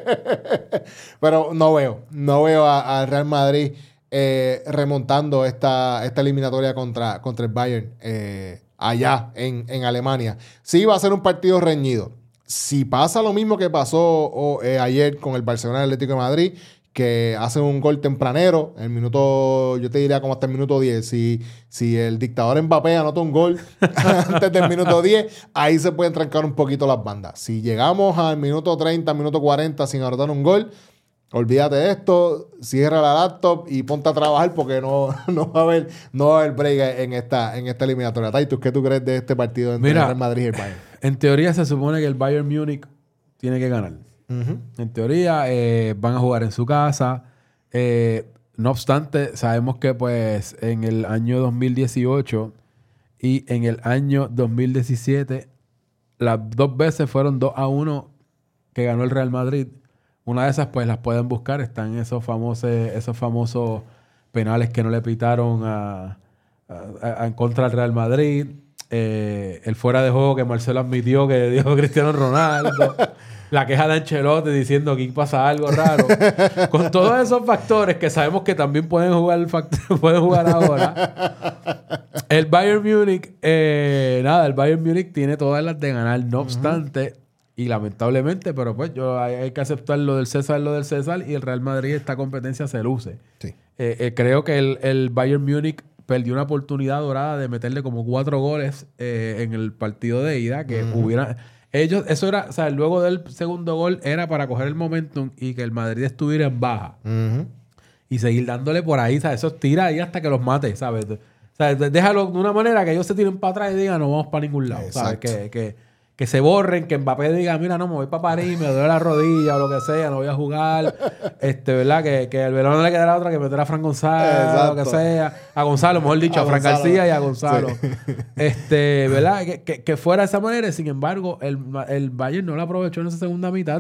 [SPEAKER 3] Pero no veo. No veo al Real Madrid eh, remontando esta, esta eliminatoria contra, contra el Bayern eh, allá en, en Alemania. Sí va a ser un partido reñido. Si pasa lo mismo que pasó oh, eh, ayer con el Barcelona Atlético de Madrid, que hacen un gol tempranero, el minuto, yo te diría como hasta el minuto diez. Si, si el dictador Mbappé anota un gol antes del minuto diez, ahí se pueden trancar un poquito las bandas. Si llegamos al minuto treinta, minuto cuarenta sin anotar un gol, olvídate de esto, cierra la laptop y ponte a trabajar porque no, no, va, a haber, no va a haber break en esta, en esta eliminatoria. Titus, ¿qué tú crees de este partido entre
[SPEAKER 4] Mira,
[SPEAKER 3] el Real Madrid y el Bayern?
[SPEAKER 4] En teoría se supone que el Bayern Múnich tiene que ganar. Uh-huh. En teoría eh, van a jugar en su casa. Eh, no obstante, sabemos que pues en el año dos mil dieciocho y en el año dos mil diecisiete las dos veces fueron dos a uno que ganó el Real Madrid. Una de esas pues las pueden buscar. Están esos famosos, esos famosos penales que no le pitaron a, a, a, en contra del Real Madrid. Eh, el fuera de juego que Marcelo admitió que dio Cristiano Ronaldo. La queja de Ancelotti diciendo que aquí pasa algo raro. Con todos esos factores que sabemos que también pueden jugar, el factor, pueden jugar ahora. El Bayern Múnich, eh, nada, el Bayern Múnich tiene todas las de ganar. No obstante, uh-huh. y lamentablemente, pero pues yo hay, hay que aceptar lo del César, lo del César, y el Real Madrid esta competencia se luce. Sí. Eh, eh, creo que el, el Bayern Múnich perdió una oportunidad dorada de meterle como cuatro goles eh, en el partido de ida que uh-huh. hubiera... Ellos, eso era, o sea, luego del segundo gol era para coger el momentum y que el Madrid estuviera en baja.
[SPEAKER 3] Uh-huh.
[SPEAKER 4] Y seguir dándole por ahí, ¿sabes? Eso tira ahí hasta que los mate, ¿sabes? O sea, déjalo de una manera que ellos se tiren para atrás y digan, no vamos para ningún lado, ¿sabes? Que, que, que se borren, que Mbappé diga, mira, no, me voy para París, me duele la rodilla o lo que sea, no voy a jugar. este, ¿verdad? Que, que al Verón no le quede la otra que meter a Fran Gonzalo, lo que sea. A Gonzalo, mejor dicho, a, a Fran García y a Gonzalo. Sí. Este, ¿verdad? Que, que, que fuera de esa manera. Sin embargo, el, el Bayern no lo aprovechó en esa segunda mitad.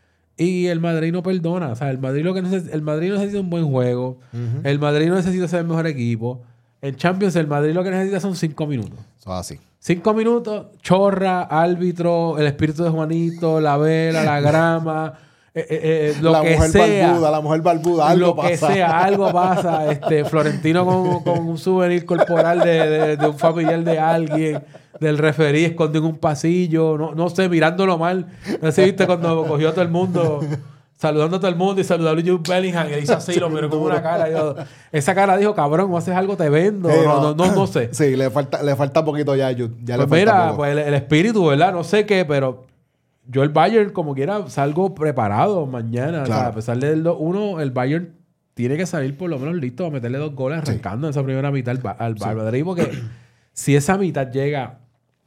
[SPEAKER 4] Y el Madrid no perdona. O sea, el Madrid, lo que neces- el Madrid necesita un buen juego. Uh-huh. El Madrid no necesita ser el mejor equipo. En Champions, el Madrid lo que necesita son cinco minutos.
[SPEAKER 3] Eso es así.
[SPEAKER 4] Cinco minutos, chorra, árbitro, el espíritu de Juanito, la vela, la grama, eh, eh, eh, lo
[SPEAKER 3] la
[SPEAKER 4] que
[SPEAKER 3] mujer
[SPEAKER 4] sea.
[SPEAKER 3] Barbuda, la mujer barbuda, algo
[SPEAKER 4] lo
[SPEAKER 3] pasa.
[SPEAKER 4] que sea, algo pasa. Este, Florentino con, con un souvenir corporal de, de, de un familiar de alguien, del referí escondido en un pasillo, no, no sé, mirándolo mal. No sé si viste cuando cogió a todo el mundo... Saludando a todo el mundo y saludando a Jude Bellingham. Y dice así, lo miró con una cara. Yo, esa cara dijo, cabrón, o haces algo, te vendo. Sí, no, no, no, no sé.
[SPEAKER 3] Sí, le falta, le falta poquito ya a Jude. Ya
[SPEAKER 4] pues
[SPEAKER 3] le falta
[SPEAKER 4] mira,
[SPEAKER 3] poco.
[SPEAKER 4] pues el, el espíritu, ¿verdad? No sé qué, pero yo el Bayern, como quiera, salgo preparado mañana. Claro. O sea, a pesar del dos uno, el Bayern tiene que salir por lo menos listo a meterle dos goles arrancando sí. en esa primera mitad al, al, sí. al Madrid. Porque si esa mitad llega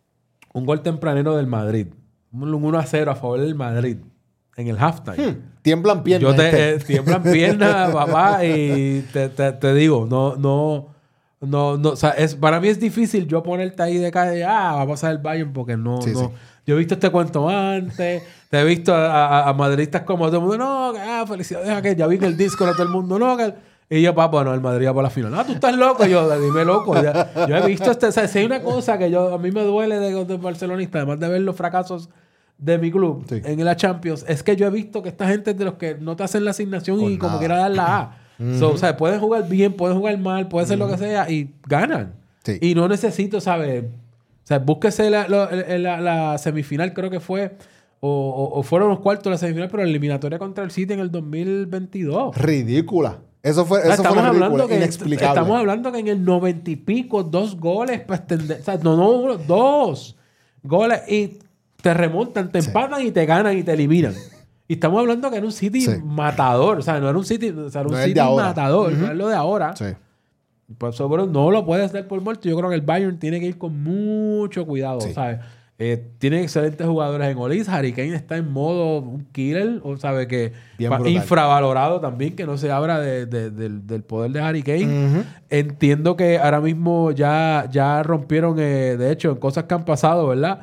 [SPEAKER 4] un gol tempranero del Madrid, un uno a cero a favor del Madrid, en el halftime. Hmm.
[SPEAKER 3] Tiemblan piernas.
[SPEAKER 4] Yo te, este. eh, tiemblan piernas, papá, y te, te, te digo, no, no, no, no, o sea, es, para mí es difícil yo ponerte ahí de cara y ah, va a pasar el Bayern porque no, sí, no. Sí. Yo he visto este cuento antes, te he visto a, a, a madridistas como todo el mundo, no, que ah, felicidades, que ya vi en el disco a todo el mundo, no, que... Y yo, papá, bueno, el Madrid va por la final. Ah, tú estás loco. Yo, dime loco. Ya, yo he visto este, o sea, si hay una cosa que yo, a mí me duele de, de barcelonista, además de ver los fracasos de mi club sí. en la Champions, es que yo he visto que esta gente es de los que no te hacen la asignación Por y nada. como quiera dar la A. Uh-huh. so, o sea, pueden jugar bien, pueden jugar mal, puede ser uh-huh. lo que sea y ganan. Sí. Y no necesito, ¿sabes? O sea, búsquese la, la, la, la semifinal, creo que fue, o, o, o fueron los cuartos de la semifinal, pero la eliminatoria contra el City en el dos mil veintidós.
[SPEAKER 3] Ridícula. Eso fue, eso
[SPEAKER 4] estamos
[SPEAKER 3] fue
[SPEAKER 4] hablando
[SPEAKER 3] ridícula,
[SPEAKER 4] que
[SPEAKER 3] inexplicable.
[SPEAKER 4] Estamos hablando que en el noventa y pico, dos goles para extender. O sea, no, no, uno, dos goles y te remontan, te empatan sí. y te ganan y te eliminan. Y estamos hablando que era un City sí. matador. O sea, no era un City, o sea, era un no City matador. Uh-huh. No es lo de ahora. Sí. Pues sobre no lo puedes dar por muerto. Yo creo que el Bayern tiene que ir con mucho cuidado, sí. ¿sabes? Eh, tiene excelentes jugadores en Olise. Harry Kane está en modo un killer, o sabe que infravalorado también, que no se habla de, de, de, del poder de Harry Kane. Uh-huh. Entiendo que ahora mismo ya, ya rompieron, eh, de hecho, en cosas que han pasado, ¿verdad?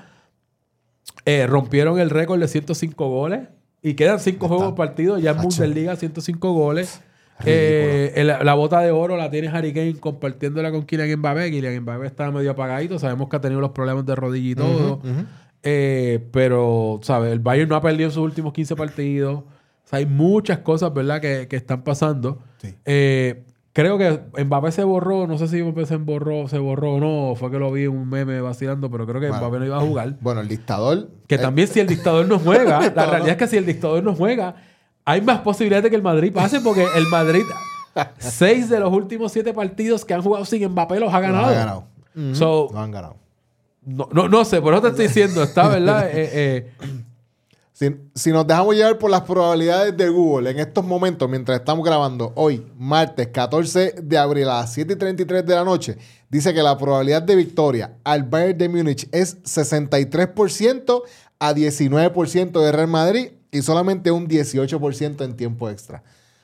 [SPEAKER 4] Eh, rompieron el récord de ciento cinco goles y quedan cinco juegos partidos ya en Bundesliga, ciento cinco goles. Eh, el, la bota de oro la tiene Harry Kane compartiéndola con Kylian Mbappé. Kylian Mbappé está medio apagadito. Sabemos que ha tenido los problemas de rodilla y todo. Uh-huh, uh-huh. Eh, pero, ¿sabes? El Bayern no ha perdido sus últimos quince partidos. O sea, hay muchas cosas, ¿verdad? Que, que están pasando. Sí. Eh, creo que Mbappé se borró. No sé si Mbappé se borró, se borró o no. Fue que lo vi en un meme vacilando. Pero creo que bueno, Mbappé no iba a jugar.
[SPEAKER 3] Bueno, el dictador...
[SPEAKER 4] Que eh, también si el dictador no juega... la realidad es que si el dictador no juega... Hay más posibilidades de que el Madrid pase porque el Madrid, seis de los últimos siete partidos que han jugado sin Mbappé los ha ganado. Los ha ganado.
[SPEAKER 3] Uh-huh.
[SPEAKER 4] So,
[SPEAKER 3] los han ganado.
[SPEAKER 4] No, no, no sé, por eso te estoy diciendo, está, ¿verdad? eh, eh.
[SPEAKER 3] Si, si nos dejamos llevar por las probabilidades de Google en estos momentos, mientras estamos grabando hoy, martes catorce de abril a las siete y treinta y tres de la noche, dice que la probabilidad de victoria al Bayern de Múnich es sesenta y tres por ciento a diecinueve por ciento de Real Madrid y solamente un dieciocho por ciento en tiempo extra.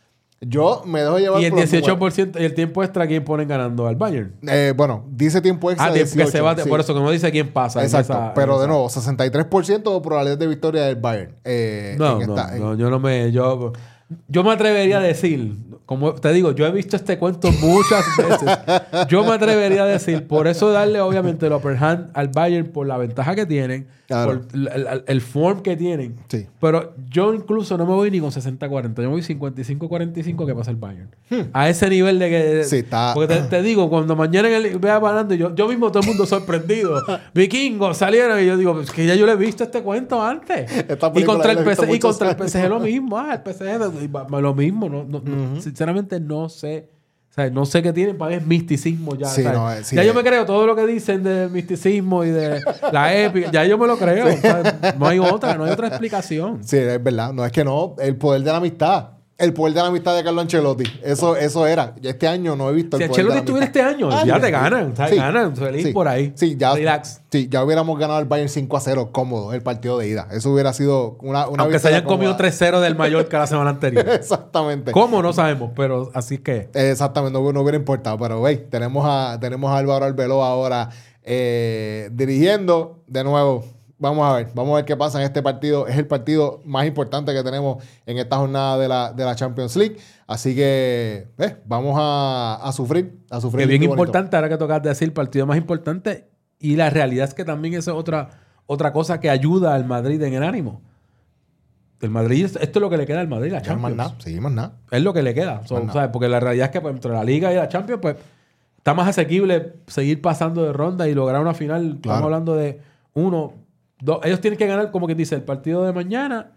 [SPEAKER 3] Yo me dejo llevar
[SPEAKER 4] por... ¿Y el dieciocho por ciento y el tiempo extra quién ponen ganando al Bayern?
[SPEAKER 3] Eh, bueno, dice tiempo extra
[SPEAKER 4] ah,
[SPEAKER 3] dieciocho.
[SPEAKER 4] Que se bate, sí. Por eso que no dice quién pasa.
[SPEAKER 3] Exacto.
[SPEAKER 4] Esa,
[SPEAKER 3] pero
[SPEAKER 4] esa.
[SPEAKER 3] de nuevo, sesenta y tres por ciento de probabilidad de victoria del Bayern. Eh,
[SPEAKER 4] no,
[SPEAKER 3] en
[SPEAKER 4] no,
[SPEAKER 3] esta, en...
[SPEAKER 4] no, yo no me... Yo, yo me atrevería a decir... Como te digo, yo he visto este cuento muchas veces. Yo me atrevería a decir, por eso darle obviamente el upper hand al Bayern por la ventaja que tienen, claro. por el, el, el form que tienen. Sí. Pero yo incluso no me voy ni con sesenta cuarenta. Yo me voy cincuenta y cinco cuarenta y cinco que pasa el Bayern. Hmm. A ese nivel de que...
[SPEAKER 3] Sí, está...
[SPEAKER 4] Porque te, te digo, cuando mañana en el, vea ganando, yo, yo mismo todo el mundo sorprendido. Vikingos salieron y yo digo, es que ya yo le he visto este cuento antes. Y contra el P S G, y contra el P S G lo mismo. Ah, el P S G lo mismo. No, no, uh-huh. Sinceramente no sé O sea, no sé qué tienen, para es misticismo ya.
[SPEAKER 3] Sí,
[SPEAKER 4] o sea,
[SPEAKER 3] no, sí,
[SPEAKER 4] ya
[SPEAKER 3] eh.
[SPEAKER 4] yo me creo todo lo que dicen del misticismo y de la épica. Ya yo me lo creo. O sea, no hay otra, no hay otra explicación.
[SPEAKER 3] Sí, es verdad. No es que no. El poder de la amistad. El poder de la amistad de Carlo Ancelotti. Eso, eso era. Yo este año no he visto
[SPEAKER 4] Si
[SPEAKER 3] el poder de
[SPEAKER 4] Ancelotti
[SPEAKER 3] la
[SPEAKER 4] estuviera
[SPEAKER 3] amistad.
[SPEAKER 4] este año,
[SPEAKER 3] Ah,
[SPEAKER 4] ya
[SPEAKER 3] mira,
[SPEAKER 4] te ganan. O sea,
[SPEAKER 3] sí.
[SPEAKER 4] ganan. Feliz
[SPEAKER 3] Sí.
[SPEAKER 4] por ahí.
[SPEAKER 3] Sí, ya,
[SPEAKER 4] Relax.
[SPEAKER 3] sí, ya hubiéramos ganado el Bayern cinco a cero cómodo el partido de ida. Eso hubiera sido una, una
[SPEAKER 4] Aunque se
[SPEAKER 3] victoria
[SPEAKER 4] hayan comido
[SPEAKER 3] cómoda.
[SPEAKER 4] tres cero del Mallorca la semana anterior.
[SPEAKER 3] Exactamente.
[SPEAKER 4] ¿Cómo? No sabemos, pero así que...
[SPEAKER 3] Exactamente, no, no hubiera importado. Pero, wey, tenemos a, tenemos a Álvaro Arbeloa ahora eh, dirigiendo. De nuevo, vamos a ver. Vamos a ver qué pasa en este partido. Es el partido más importante que tenemos en esta jornada de la, de la Champions League. Así que, eh, vamos a, a sufrir. A sufrir.
[SPEAKER 4] Es bien
[SPEAKER 3] bonito.
[SPEAKER 4] importante, ahora que tocas de decir, el partido más importante. Y la realidad es que también esa es otra, otra cosa que ayuda al Madrid en el ánimo. El Madrid, esto es lo que le queda al Madrid, la
[SPEAKER 3] Ya más
[SPEAKER 4] Champions.
[SPEAKER 3] nada, sí, más nada.
[SPEAKER 4] Es lo que le queda. So,
[SPEAKER 3] Más nada.
[SPEAKER 4] ¿sabes? Porque la realidad es que pues, entre la Liga y la Champions, pues está más asequible seguir pasando de ronda y lograr una final.
[SPEAKER 3] Claro.
[SPEAKER 4] Estamos hablando de uno, dos. Ellos tienen que ganar, como que dice, el partido de mañana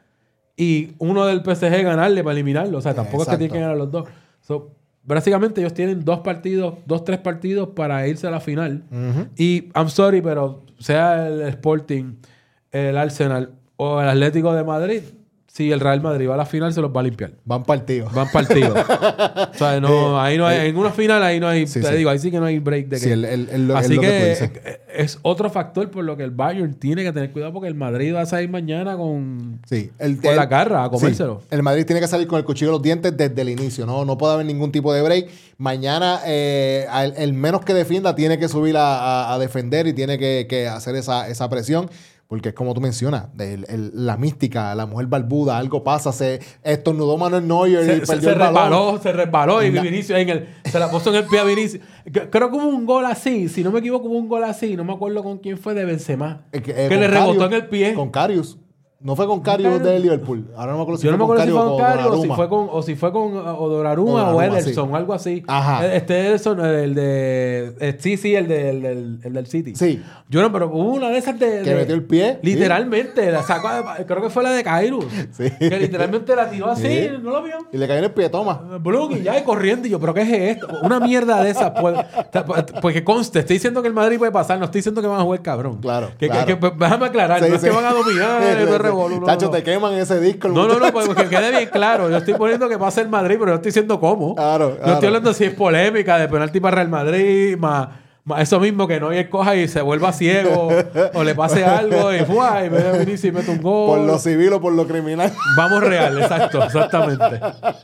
[SPEAKER 4] y uno del P S G ganarle para eliminarlo. O sea, tampoco
[SPEAKER 3] Exacto.
[SPEAKER 4] es que tienen que ganar los dos. So, básicamente ellos tienen dos partidos, dos, tres partidos para irse a la final.
[SPEAKER 3] Ujú.
[SPEAKER 4] Y I'm sorry, pero sea el Sporting, el Arsenal o el Atlético de Madrid, si el Real Madrid va a la final, se los va a limpiar.
[SPEAKER 3] Van partidos.
[SPEAKER 4] Van partidos. O sea, no, ahí no hay, en una final ahí no hay,
[SPEAKER 3] Sí,
[SPEAKER 4] te
[SPEAKER 3] sí.
[SPEAKER 4] digo, ahí sí que no hay break de que.
[SPEAKER 3] Sí, el- el- el- es
[SPEAKER 4] Así
[SPEAKER 3] lo que
[SPEAKER 4] que,
[SPEAKER 3] tú dices.
[SPEAKER 4] eh, es otro factor por lo que el Bayern tiene que tener cuidado porque el Madrid va a salir mañana con,
[SPEAKER 3] Sí, el,
[SPEAKER 4] con
[SPEAKER 3] el-
[SPEAKER 4] la garra a comérselo.
[SPEAKER 3] sí, el Madrid tiene que salir con el cuchillo de los dientes desde el inicio, ¿no? No puede haber ningún tipo de break. Mañana, eh, el, el menos que defienda tiene que subir a, a- a defender y tiene que, que hacer esa, esa presión. Porque es como tú mencionas, el- el- la mística, la mujer barbuda, algo pasa, se estornudó Manuel Neuer
[SPEAKER 4] Se,
[SPEAKER 3] y
[SPEAKER 4] se-
[SPEAKER 3] perdió
[SPEAKER 4] se
[SPEAKER 3] el balón.
[SPEAKER 4] resbaló, se resbaló y
[SPEAKER 3] Na-
[SPEAKER 4] Vinicius en el, se la puso en el pie a Vinicius. C- Creo que hubo un gol así, si no me equivoco, hubo un gol así, no me acuerdo con quién fue de Benzema.
[SPEAKER 3] Eh,
[SPEAKER 4] que
[SPEAKER 3] eh,
[SPEAKER 4] le
[SPEAKER 3] con
[SPEAKER 4] rebotó
[SPEAKER 3] Karius,
[SPEAKER 4] en el pie.
[SPEAKER 3] Con Karius. No fue con Karius
[SPEAKER 4] Karius.
[SPEAKER 3] de Liverpool. Ahora no me acuerdo si
[SPEAKER 4] Yo no me
[SPEAKER 3] fue
[SPEAKER 4] acuerdo si fue con Cario o si
[SPEAKER 3] Donnarumma.
[SPEAKER 4] fue con, o si fue con uh, o Donnarumma o
[SPEAKER 3] Donnarumma,
[SPEAKER 4] Ederson,
[SPEAKER 3] sí.
[SPEAKER 4] algo así.
[SPEAKER 3] Ajá.
[SPEAKER 4] Eh, Este Ederson, el de. eh, sí, sí, el, de, el, del, el del City.
[SPEAKER 3] Sí.
[SPEAKER 4] Yo no, pero hubo una de esas de.
[SPEAKER 3] Que
[SPEAKER 4] de-
[SPEAKER 3] metió el pie,
[SPEAKER 4] Literalmente, la sacó. de- Creo que fue la de Kairos.
[SPEAKER 3] Sí.
[SPEAKER 4] Que literalmente la tiró así,
[SPEAKER 3] Sí.
[SPEAKER 4] ¿no lo vio?
[SPEAKER 3] Y le cayó en el pie, toma.
[SPEAKER 4] Blum, y ya y corriendo. Y yo, ¿pero qué es esto? Una mierda de esas. Pues, porque conste, estoy diciendo que el Madrid puede pasar, no estoy diciendo que van a jugar cabrón.
[SPEAKER 3] Claro,
[SPEAKER 4] Que,
[SPEAKER 3] claro.
[SPEAKER 4] que- que- pues, déjame aclarar,
[SPEAKER 3] Sí,
[SPEAKER 4] no es
[SPEAKER 3] sí.
[SPEAKER 4] que van a dominar,
[SPEAKER 3] Sí,
[SPEAKER 4] no
[SPEAKER 3] sí,
[SPEAKER 4] es revolú,
[SPEAKER 3] sí.
[SPEAKER 4] no,
[SPEAKER 3] Chacho,
[SPEAKER 4] no.
[SPEAKER 3] te queman ese disco. el
[SPEAKER 4] No, no, no,
[SPEAKER 3] muchacho.
[SPEAKER 4] pues que quede bien claro. Yo estoy poniendo que pasa el Madrid, pero no estoy diciendo cómo.
[SPEAKER 3] Claro,
[SPEAKER 4] No
[SPEAKER 3] claro.
[SPEAKER 4] estoy hablando si es polémica de penalti para Real Madrid, más, más eso mismo que Neuer coja y se vuelva ciego o le pase algo y ¡fua! Y me da Vinicius y mete un gol.
[SPEAKER 3] Por lo civil o por lo criminal.
[SPEAKER 4] Vamos real, exacto, exactamente.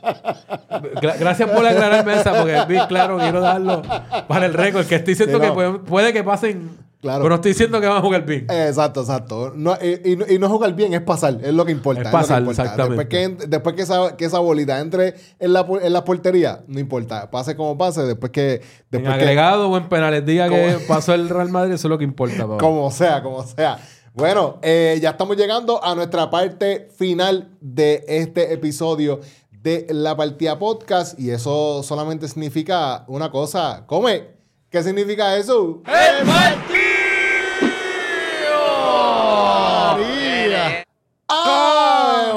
[SPEAKER 4] Gra- Gracias por aclararme esa, porque es bien claro, quiero darlo para el récord, que estoy diciendo
[SPEAKER 3] Sí, no.
[SPEAKER 4] que puede, puede que pasen,
[SPEAKER 3] Claro.
[SPEAKER 4] pero no estoy diciendo que van a jugar bien.
[SPEAKER 3] Exacto, exacto. No, y, y no- y no jugar bien, es pasar. Es lo que importa.
[SPEAKER 4] Es
[SPEAKER 3] lo que
[SPEAKER 4] pasar,
[SPEAKER 3] importa.
[SPEAKER 4] exactamente.
[SPEAKER 3] Después, que, en- después que, esa, que esa bolita entre en la, pu- en la portería, no importa. Pase como pase, después que...
[SPEAKER 4] En
[SPEAKER 3] Después que
[SPEAKER 4] agregado o en penales, día que
[SPEAKER 3] ¿Cómo?
[SPEAKER 4] pasó el Real Madrid, eso es lo que importa. papá.
[SPEAKER 3] como sea, como sea. Bueno, eh, ya estamos llegando a nuestra parte final de este episodio de La Partida Podcast. Y eso solamente significa una cosa. Come. ¿Qué significa eso?
[SPEAKER 2] ¡El partido!
[SPEAKER 3] María. ¡Ay,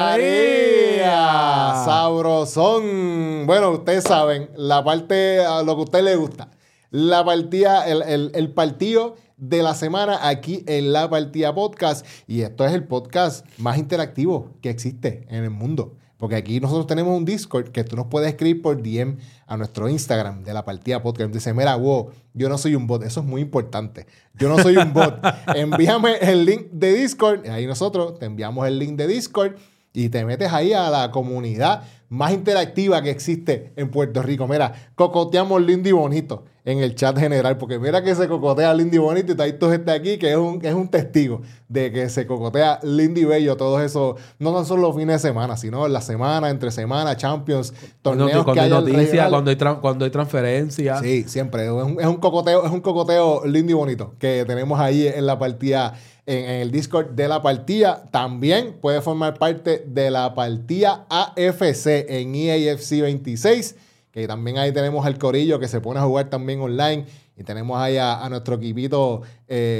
[SPEAKER 3] María! Sabrosón. Bueno, ustedes saben, la parte, a lo que a usted le gusta. La partida, el, el, el partido de la semana aquí en La Partida Podcast. Y esto es el podcast más interactivo que existe en el mundo. Porque aquí nosotros tenemos un Discord que tú nos puedes escribir por D M a nuestro Instagram de La Partida Podcast. Dice, mira, wow, yo no soy un bot. Eso es muy importante. Yo no soy un bot. Envíame el link de Discord. Y ahí nosotros te enviamos el link de Discord y te metes ahí a la comunidad más interactiva que existe en Puerto Rico. Mira, cocoteamos lindo y bonito en el chat general, porque mira que se cocotea lindo y bonito y está ahí todo este aquí que es un, que es un testigo de que se cocotea lindo y bello todo eso, no tan solo los fines de semana, sino en la semana, entre semana, Champions, torneos
[SPEAKER 4] Cuando,
[SPEAKER 3] que
[SPEAKER 4] cuando hay
[SPEAKER 3] haya
[SPEAKER 4] noticias,
[SPEAKER 3] regionales.
[SPEAKER 4] cuando hay, tra- cuando hay transferencias.
[SPEAKER 3] Sí, siempre. Es un, es un cocoteo, es un cocoteo lindo y bonito que tenemos ahí en la partida, en, en el Discord de la partida. También puede formar parte de la partida A F C en E A F C veintiséis, que también ahí tenemos al corillo que se pone a jugar también online. Y tenemos ahí a, a nuestro equipito eh,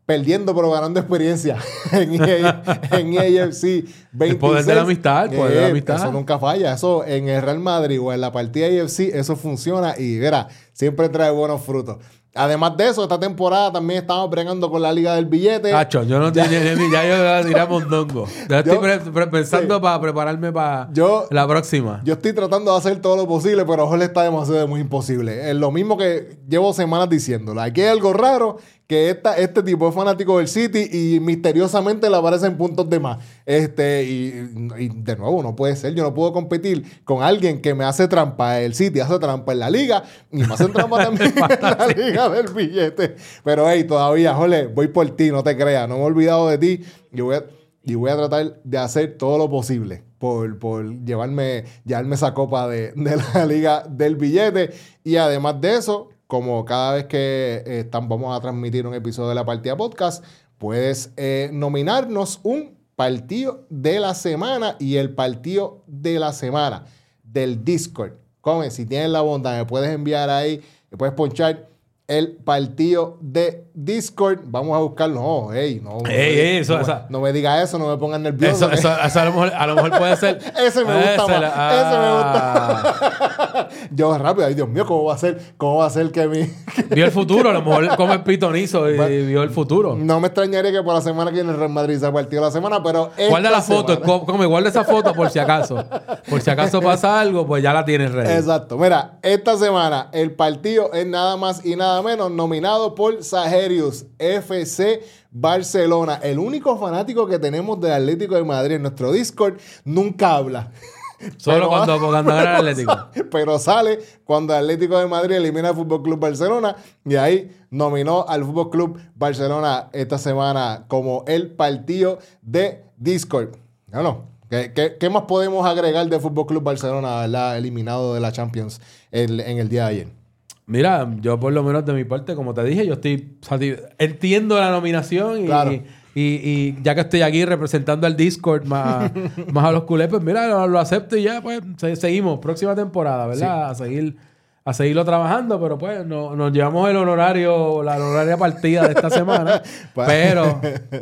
[SPEAKER 3] perdiendo pero ganando experiencia en E A, en E A F C veintiséis.
[SPEAKER 4] El poder de la amistad, el poder
[SPEAKER 3] eh,
[SPEAKER 4] de la amistad.
[SPEAKER 3] Eso nunca falla. Eso en el Real Madrid o en la partida A F C, eso funciona y verá, siempre trae buenos frutos. Además de eso, esta temporada también estamos bregando con la Liga del Billete.
[SPEAKER 4] Cacho, yo no tenía ni ya yo voy a tirar mondongo. Ya estoy
[SPEAKER 3] Yo-
[SPEAKER 4] pre- pre- pensando
[SPEAKER 3] sí.
[SPEAKER 4] para prepararme para
[SPEAKER 3] Yo-
[SPEAKER 4] la próxima.
[SPEAKER 3] Yo estoy tratando de hacer todo lo posible, pero Jorge está demasiado muy imposible. Es lo mismo que llevo semanas diciéndolo. Aquí hay algo raro, que esta, este tipo es fanático del City y misteriosamente le aparecen puntos de más. Este, y, y de nuevo, no puede ser. Yo no puedo competir con alguien que me hace trampa. El City hace trampa en la liga y me hacen trampa también en la Liga del Billete. Pero hey, todavía, Jorge, voy por ti, no te creas. No me he olvidado de ti. Yo voy a... Y voy a tratar de hacer todo lo posible por, por llevarme, llevarme esa copa de, de la Liga del Billete. Y además de eso, como cada vez que eh, están, vamos a transmitir un episodio de la Partida Podcast, puedes eh, nominarnos un partido de la semana y el partido de la semana del Discord. Come, si tienes la bondad, me puedes enviar ahí, me puedes ponchar el partido de Discord. Vamos a buscarlo. No, hey, no. no
[SPEAKER 4] Ey,
[SPEAKER 3] me-
[SPEAKER 4] ey, eso-
[SPEAKER 3] no, me-
[SPEAKER 4] esa-
[SPEAKER 3] no me digas eso, no me pongan nervioso.
[SPEAKER 4] Eso, eso, eso a, lo mejor, a lo mejor puede ser.
[SPEAKER 3] Ese me gusta más.
[SPEAKER 4] la-
[SPEAKER 3] Ese me
[SPEAKER 4] ah.
[SPEAKER 3] Yo rápido, ay Dios mío, ¿cómo va a ser? ¿Cómo va a ser que mi...
[SPEAKER 4] Vio el futuro, a lo mejor come pitonizo y
[SPEAKER 3] Bueno,
[SPEAKER 4] vio el futuro.
[SPEAKER 3] No me extrañaría que por la semana que viene el Real Madrid sea partido de la semana, pero esta
[SPEAKER 4] Guarda la foto,
[SPEAKER 3] semana-
[SPEAKER 4] co- come, guarda esa foto por si acaso. Por si acaso pasa algo, pues ya la tienes ready.
[SPEAKER 3] Exacto. Mira, esta semana el partido es nada más y nada menos nominado por Saherius F C Barcelona. El único fanático que tenemos del Atlético de Madrid en nuestro Discord nunca habla.
[SPEAKER 4] Solo
[SPEAKER 3] Pero-
[SPEAKER 4] cuando, cuando gana el Atlético.
[SPEAKER 3] Pero sale cuando el Atlético de Madrid elimina al Fútbol Club Barcelona y ahí nominó al Fútbol Club Barcelona esta semana como el partido de Discord. Bueno, ¿qué, qué, qué más podemos agregar de Fútbol Club Barcelona, verdad? Eliminado de la Champions en, en el día de ayer?
[SPEAKER 4] Mira, yo por lo menos de mi parte, como te dije, yo estoy sati- entiendo la nominación y,
[SPEAKER 3] Claro.
[SPEAKER 4] y, y ya que estoy aquí representando al Discord más, más a los culés, pues mira, lo, lo acepto y ya, pues se- seguimos. Próxima temporada, ¿verdad? A seguir a seguirlo trabajando, pero pues no, nos llevamos el honorario, la honoraria partida de esta semana.
[SPEAKER 3] Pa-
[SPEAKER 4] pero,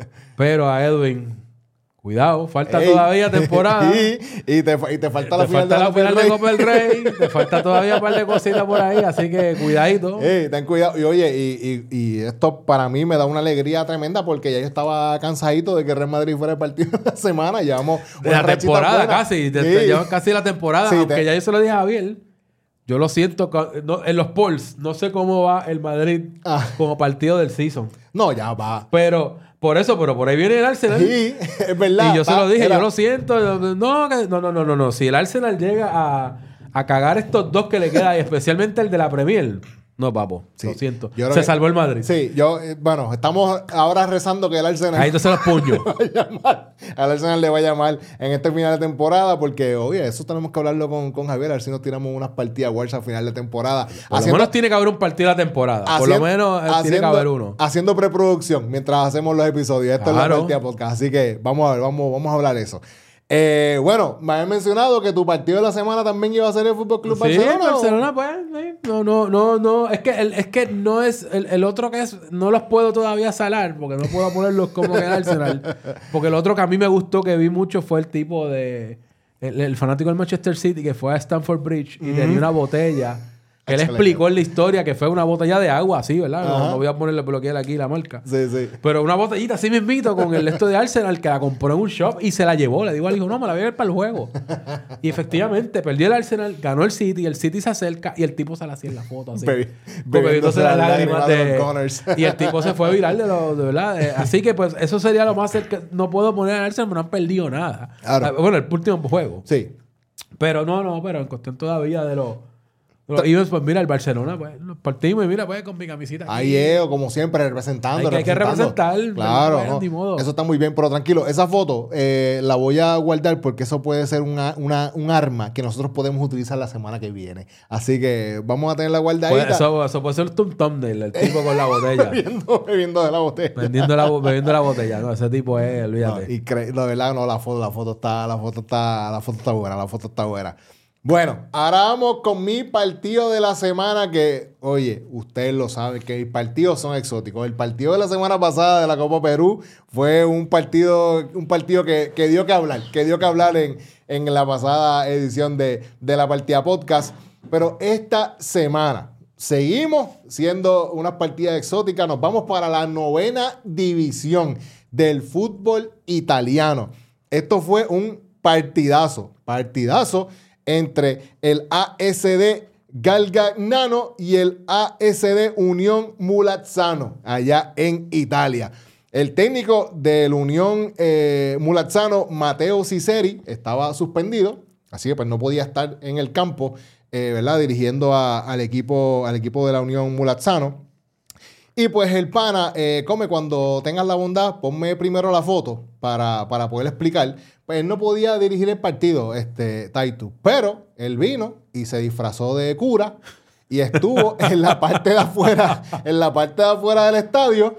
[SPEAKER 4] pero a Edwin, cuidado, falta
[SPEAKER 3] Ey.
[SPEAKER 4] todavía temporada.
[SPEAKER 3] y, y, te, y te falta la
[SPEAKER 4] Te
[SPEAKER 3] final
[SPEAKER 4] falta
[SPEAKER 3] de
[SPEAKER 4] la
[SPEAKER 3] la
[SPEAKER 4] final
[SPEAKER 3] Copa
[SPEAKER 4] de
[SPEAKER 3] del
[SPEAKER 4] Copa del Rey. Te falta todavía un par de cositas por ahí. Así que cuidadito.
[SPEAKER 3] Ey, ten cuidado. Y oye, y, y, y esto para mí me da una alegría tremenda porque ya yo estaba cansadito de que Real Madrid fuera el partido de la semana. Llevamos
[SPEAKER 4] De
[SPEAKER 3] una
[SPEAKER 4] la
[SPEAKER 3] rachita
[SPEAKER 4] temporada
[SPEAKER 3] buena.
[SPEAKER 4] casi. Te,
[SPEAKER 3] Sí.
[SPEAKER 4] te llevan casi la temporada.
[SPEAKER 3] Sí,
[SPEAKER 4] aunque
[SPEAKER 3] te-
[SPEAKER 4] ya yo se lo dije a Javier. Yo lo siento. co- no- en los polls. No sé cómo va el Madrid
[SPEAKER 3] Ah.
[SPEAKER 4] como partido del season.
[SPEAKER 3] No, ya va.
[SPEAKER 4] Pero, por eso, pero por ahí viene el Arsenal.
[SPEAKER 3] Sí, es verdad.
[SPEAKER 4] Y yo se
[SPEAKER 3] Ah,
[SPEAKER 4] lo dije,
[SPEAKER 3] era-
[SPEAKER 4] yo lo siento. No, que- no, no, no, no, no. Si el Arsenal llega a, a cagar estos dos que le quedan, y especialmente el de la Premier. No, papo.
[SPEAKER 3] Sí.
[SPEAKER 4] Lo siento.
[SPEAKER 3] Yo creo
[SPEAKER 4] Se
[SPEAKER 3] que-
[SPEAKER 4] salvó el Madrid.
[SPEAKER 3] Sí, yo, eh, bueno, estamos ahora rezando que el Arsenal
[SPEAKER 4] Ahí entonces los puños.
[SPEAKER 3] vaya mal. Al Arsenal le vaya mal en este final de temporada porque, oye, eso tenemos que hablarlo con, con Javier, a ver si nos tiramos unas partidas Wars a final de temporada.
[SPEAKER 4] Por lo menos tiene que haber un partido de la temporada. Por lo
[SPEAKER 3] haciendo-
[SPEAKER 4] menos eh, tiene que
[SPEAKER 3] haciendo-
[SPEAKER 4] haber uno.
[SPEAKER 3] Haciendo preproducción mientras hacemos los episodios. Esto es
[SPEAKER 4] Claro.
[SPEAKER 3] la partida podcast. Así que vamos a ver, vamos, vamos a hablar de eso. Eh, bueno, me habías mencionado que tu partido de la semana también iba a ser el Fútbol Club
[SPEAKER 4] Sí,
[SPEAKER 3] Barcelona. ¿o?
[SPEAKER 4] Barcelona, pues. sí. No, no, no, no. Es que, el, es que no es. El, el otro que es. No los puedo todavía salar porque no puedo ponerlos como en el Arsenal. Porque el otro que a mí me gustó, que vi mucho, fue el tipo de. El, el fanático del Manchester City que fue a Stamford Bridge y tenía una botella. Que él
[SPEAKER 3] Excelente.
[SPEAKER 4] explicó en la historia que fue una botella de agua, así, ¿verdad? No,
[SPEAKER 3] Ajá.
[SPEAKER 4] no voy a ponerle bloquear aquí la marca.
[SPEAKER 3] Sí, sí.
[SPEAKER 4] Pero una botellita así mismito con el esto de Arsenal que la compró en un shop y se la llevó. Le digo al hijo, no, me la voy a ver para el juego. Y efectivamente, perdió el Arsenal, ganó el City, el City se acerca y el tipo sale así en la foto. Así.
[SPEAKER 3] Bebi-
[SPEAKER 4] Como bebiéndose las lágrimas
[SPEAKER 3] de
[SPEAKER 4] de...
[SPEAKER 3] los Gunners.
[SPEAKER 4] Y el tipo se fue viral de, lo, de verdad. Eh, así que pues eso sería lo más cerca. No puedo poner al Arsenal, pero no han perdido nada.
[SPEAKER 3] Claro.
[SPEAKER 4] Ah, bueno, el último juego.
[SPEAKER 3] Sí.
[SPEAKER 4] Pero no, no, pero en cuestión todavía de los... de los Evans, pues mira, el Barcelona, pues nos partimos y mira, pues con mi camisita. aquí.
[SPEAKER 3] Ahí es, como siempre, representando.
[SPEAKER 4] Hay que- hay que
[SPEAKER 3] representando.
[SPEAKER 4] representar,
[SPEAKER 3] Claro,
[SPEAKER 4] pero,
[SPEAKER 3] no,
[SPEAKER 4] ni modo.
[SPEAKER 3] eso está muy bien, pero tranquilo, esa foto eh, la voy a guardar porque eso puede ser una, una, un arma que nosotros podemos utilizar la semana que viene. Así que vamos a tenerla guardadita.
[SPEAKER 4] Pues eso, eso puede ser un thumbnail, el tipo con la botella.
[SPEAKER 3] bebiendo, bebiendo de la botella.
[SPEAKER 4] Vendiendo la, bo- bebiendo la botella. No, ese tipo es,
[SPEAKER 3] No,
[SPEAKER 4] olvídate.
[SPEAKER 3] y cre- no, de verdad, no, la foto, la foto está, la foto está, la foto está buena, la foto está buena. Bueno, ahora vamos con mi partido de la semana que, oye, ustedes lo saben que mis partidos son exóticos. El partido de la semana pasada de la Copa Perú fue un partido, un partido que, que dio que hablar, que dio que hablar en, en la pasada edición de, de la Partida Podcast. Pero esta semana seguimos siendo unas partidas exóticas. Nos vamos para la novena división del fútbol italiano. Esto fue un partidazo, partidazo entre el A S D Gargagnano y el A S D Unión Mulazzano, allá en Italia. El técnico del Unión eh, Mulazzano, Matteo Ciceri, estaba suspendido, así que pues no podía estar en el campo, eh, ¿verdad? Dirigiendo a, al, equipo, al equipo de la Unión Mulazzano. Y pues el pana, eh, come, cuando tengas la bondad, ponme primero la foto para, para poder explicar. Pues él no podía dirigir el partido, este, Taito. Pero él vino y se disfrazó de cura y estuvo en la parte de afuera, en la parte de afuera del estadio,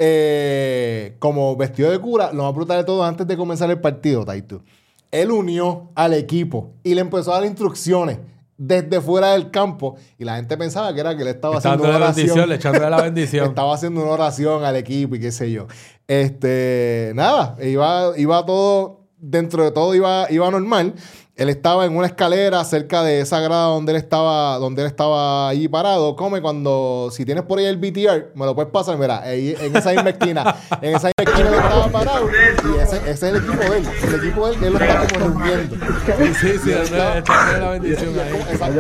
[SPEAKER 3] eh, como vestido de cura. Lo más brutal de todo, antes de comenzar el partido, Taito, él unió al equipo y le empezó a dar instrucciones desde fuera del campo y la gente pensaba que era que le estaba haciendo una oración,
[SPEAKER 4] le echándole la bendición.
[SPEAKER 3] Estaba haciendo una oración al equipo y qué sé yo. Este, nada, iba, iba todo, dentro de todo iba, iba normal. Él estaba en una escalera cerca de esa grada donde él estaba, donde él estaba allí parado. Come, cuando, si tienes por ahí el V T R, me lo puedes pasar, mira, ahí, en esa misma esquina, en esa misma esquina él estaba parado y ese, ese es el equipo de él. El equipo de él, él lo está como reuniendo.
[SPEAKER 4] Sí, sí, echándole la bendición ahí.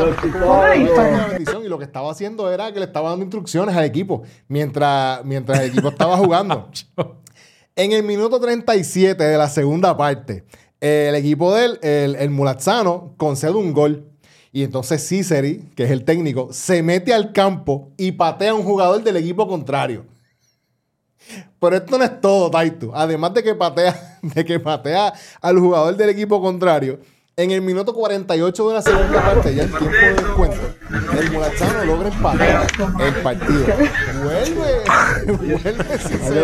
[SPEAKER 3] Exacto, y lo que estaba haciendo era que le estaba dando instrucciones al equipo mientras, mientras el equipo estaba jugando. En el minuto treinta y siete de la segunda parte, el equipo de él, el, el Mulazzano, concede un gol. Y entonces Ciceri, que es el técnico, se mete al campo y patea a un jugador del equipo contrario. Pero esto no es todo, Taito. Además de que patea, de que patea al jugador del equipo contrario, en el minuto cuarenta y ocho de la segunda parte, ya en tiempo de descuento, el Mulazzano logra empatar el partido. Vuelve, vuelve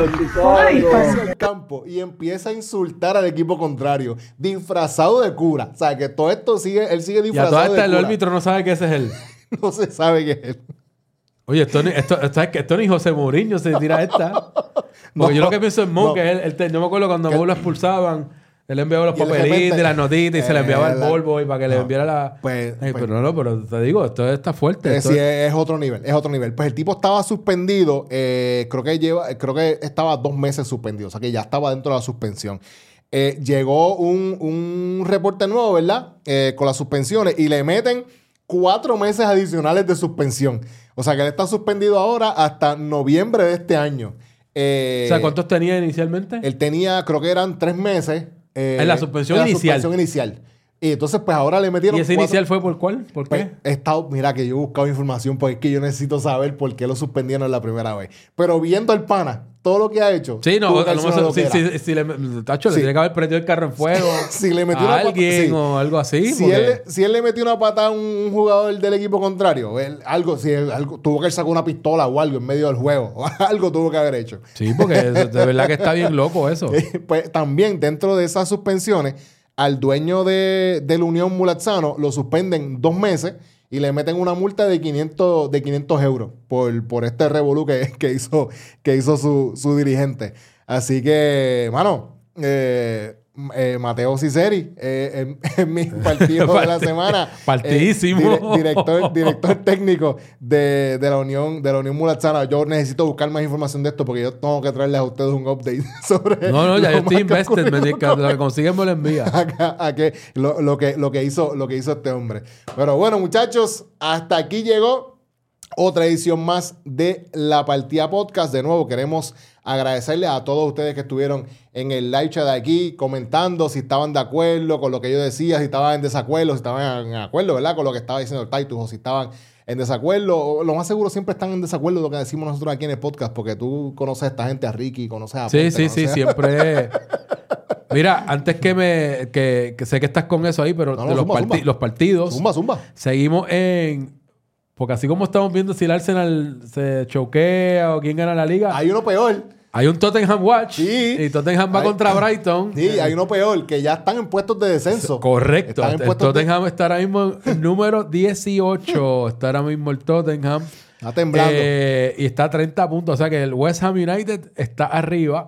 [SPEAKER 3] Ciceri al campo y empieza a insultar al equipo contrario, disfrazado de cura. O sea, que todo esto sigue, él sigue disfrazado de cura.
[SPEAKER 4] Y a toda esta el árbitro no sabe que ese es él.
[SPEAKER 3] No se sabe que es él.
[SPEAKER 4] Oye, esto, esto, esto, esto, esto ni José Mourinho se tira esta. Porque no, yo lo que pienso en Mo, no, que él, él, yo me acuerdo cuando a Mo lo expulsaban. Él enviaba los papelitos y las notitas y eh, se le enviaba el polvo y para que no, le enviara la... Pues, Ay, pues, pero no, pero te digo, esto está fuerte.
[SPEAKER 3] Eh,
[SPEAKER 4] esto
[SPEAKER 3] sí,
[SPEAKER 4] es...
[SPEAKER 3] es otro nivel, es otro nivel. Pues el tipo estaba suspendido, eh, creo que lleva, creo que estaba dos meses suspendido, o sea que ya estaba dentro de la suspensión. Eh, llegó un, un reporte nuevo, ¿verdad? Eh, con las suspensiones y le meten cuatro meses adicionales de suspensión. O sea que él está suspendido ahora hasta noviembre de este año. Eh,
[SPEAKER 4] o sea, ¿cuántos tenía inicialmente?
[SPEAKER 3] Él tenía, creo que eran tres meses. Eh,
[SPEAKER 4] en la suspensión
[SPEAKER 3] en la
[SPEAKER 4] inicial.
[SPEAKER 3] suspensión inicial. Y entonces, pues ahora le metieron.
[SPEAKER 4] ¿Y ese
[SPEAKER 3] cuatro...
[SPEAKER 4] inicial fue por cuál? ¿Por
[SPEAKER 3] pues,
[SPEAKER 4] qué?
[SPEAKER 3] He estado, mira, que yo he buscado información porque es que yo necesito saber por qué lo suspendieron la primera vez. Pero viendo al pana, todo lo que ha hecho.
[SPEAKER 4] Sí, no, a lo mejor si, si, si le, tacho, sí. le tiene que haber prendido el carro en fuego.
[SPEAKER 3] si le metió
[SPEAKER 4] a
[SPEAKER 3] una
[SPEAKER 4] alguien
[SPEAKER 3] sí.
[SPEAKER 4] o algo así.
[SPEAKER 3] Si,
[SPEAKER 4] porque...
[SPEAKER 3] él, si él le metió una patada a un jugador del equipo contrario, él, algo, si él, algo, tuvo que sacar una pistola o algo en medio del juego. O algo tuvo que haber hecho.
[SPEAKER 4] Sí, porque de verdad que está bien loco eso.
[SPEAKER 3] Pues también dentro de esas suspensiones, al dueño de, de la Unión Mulazzano lo suspenden dos meses y le meten una multa de quinientos, de quinientos euros por, por este revolú que, que hizo, que hizo su, su dirigente. Así que, mano, eh, eh, Matteo Ciceri, eh, en, en mi partido de la semana.
[SPEAKER 4] Partidísimo.
[SPEAKER 3] Eh, dire, director, director técnico de, de la Unión de la Unión Mulazzana. Yo necesito buscar más información de esto porque yo tengo que traerles a ustedes un update sobre.
[SPEAKER 4] No, no, ya yo estoy invested. Me dice que lo que consiguen me lo envía.
[SPEAKER 3] A, a que, lo, lo, que, lo, que hizo, lo que hizo este hombre. Pero bueno, muchachos, hasta aquí llegó otra edición más de La Partida Podcast. De nuevo, queremos agradecerles a todos ustedes que estuvieron en el live chat de aquí, comentando si estaban de acuerdo con lo que yo decía, si estaban en desacuerdo, si estaban en acuerdo, ¿verdad? Con lo que estaba diciendo el Titus, o si estaban en desacuerdo. Lo más seguro siempre están en desacuerdo de lo que decimos nosotros aquí en el podcast, porque tú conoces a esta gente, a Ricky, conoces a...
[SPEAKER 4] Sí,
[SPEAKER 3] Ponte,
[SPEAKER 4] sí,
[SPEAKER 3] conoces
[SPEAKER 4] sí,
[SPEAKER 3] a...
[SPEAKER 4] siempre... Mira, antes que me... Que, que sé que estás con eso ahí, pero no, no, de los,
[SPEAKER 3] zumba,
[SPEAKER 4] parti
[SPEAKER 3] zumba.
[SPEAKER 4] los partidos...
[SPEAKER 3] Zumba, zumba.
[SPEAKER 4] Seguimos en... Porque así como estamos viendo si el Arsenal se choquea o quién gana la liga...
[SPEAKER 3] Hay uno peor.
[SPEAKER 4] Hay un Tottenham Watch.
[SPEAKER 3] Sí.
[SPEAKER 4] Y Tottenham va
[SPEAKER 3] hay,
[SPEAKER 4] contra Brighton.
[SPEAKER 3] Sí, hay uno peor, que ya están en puestos de descenso.
[SPEAKER 4] Correcto.
[SPEAKER 3] Están en
[SPEAKER 4] El
[SPEAKER 3] puestos
[SPEAKER 4] Tottenham
[SPEAKER 3] de...
[SPEAKER 4] está ahora mismo en número dieciocho. Está ahora mismo el Tottenham.
[SPEAKER 3] Está temblando.
[SPEAKER 4] Eh, y está a treinta puntos. O sea que el West Ham United está arriba.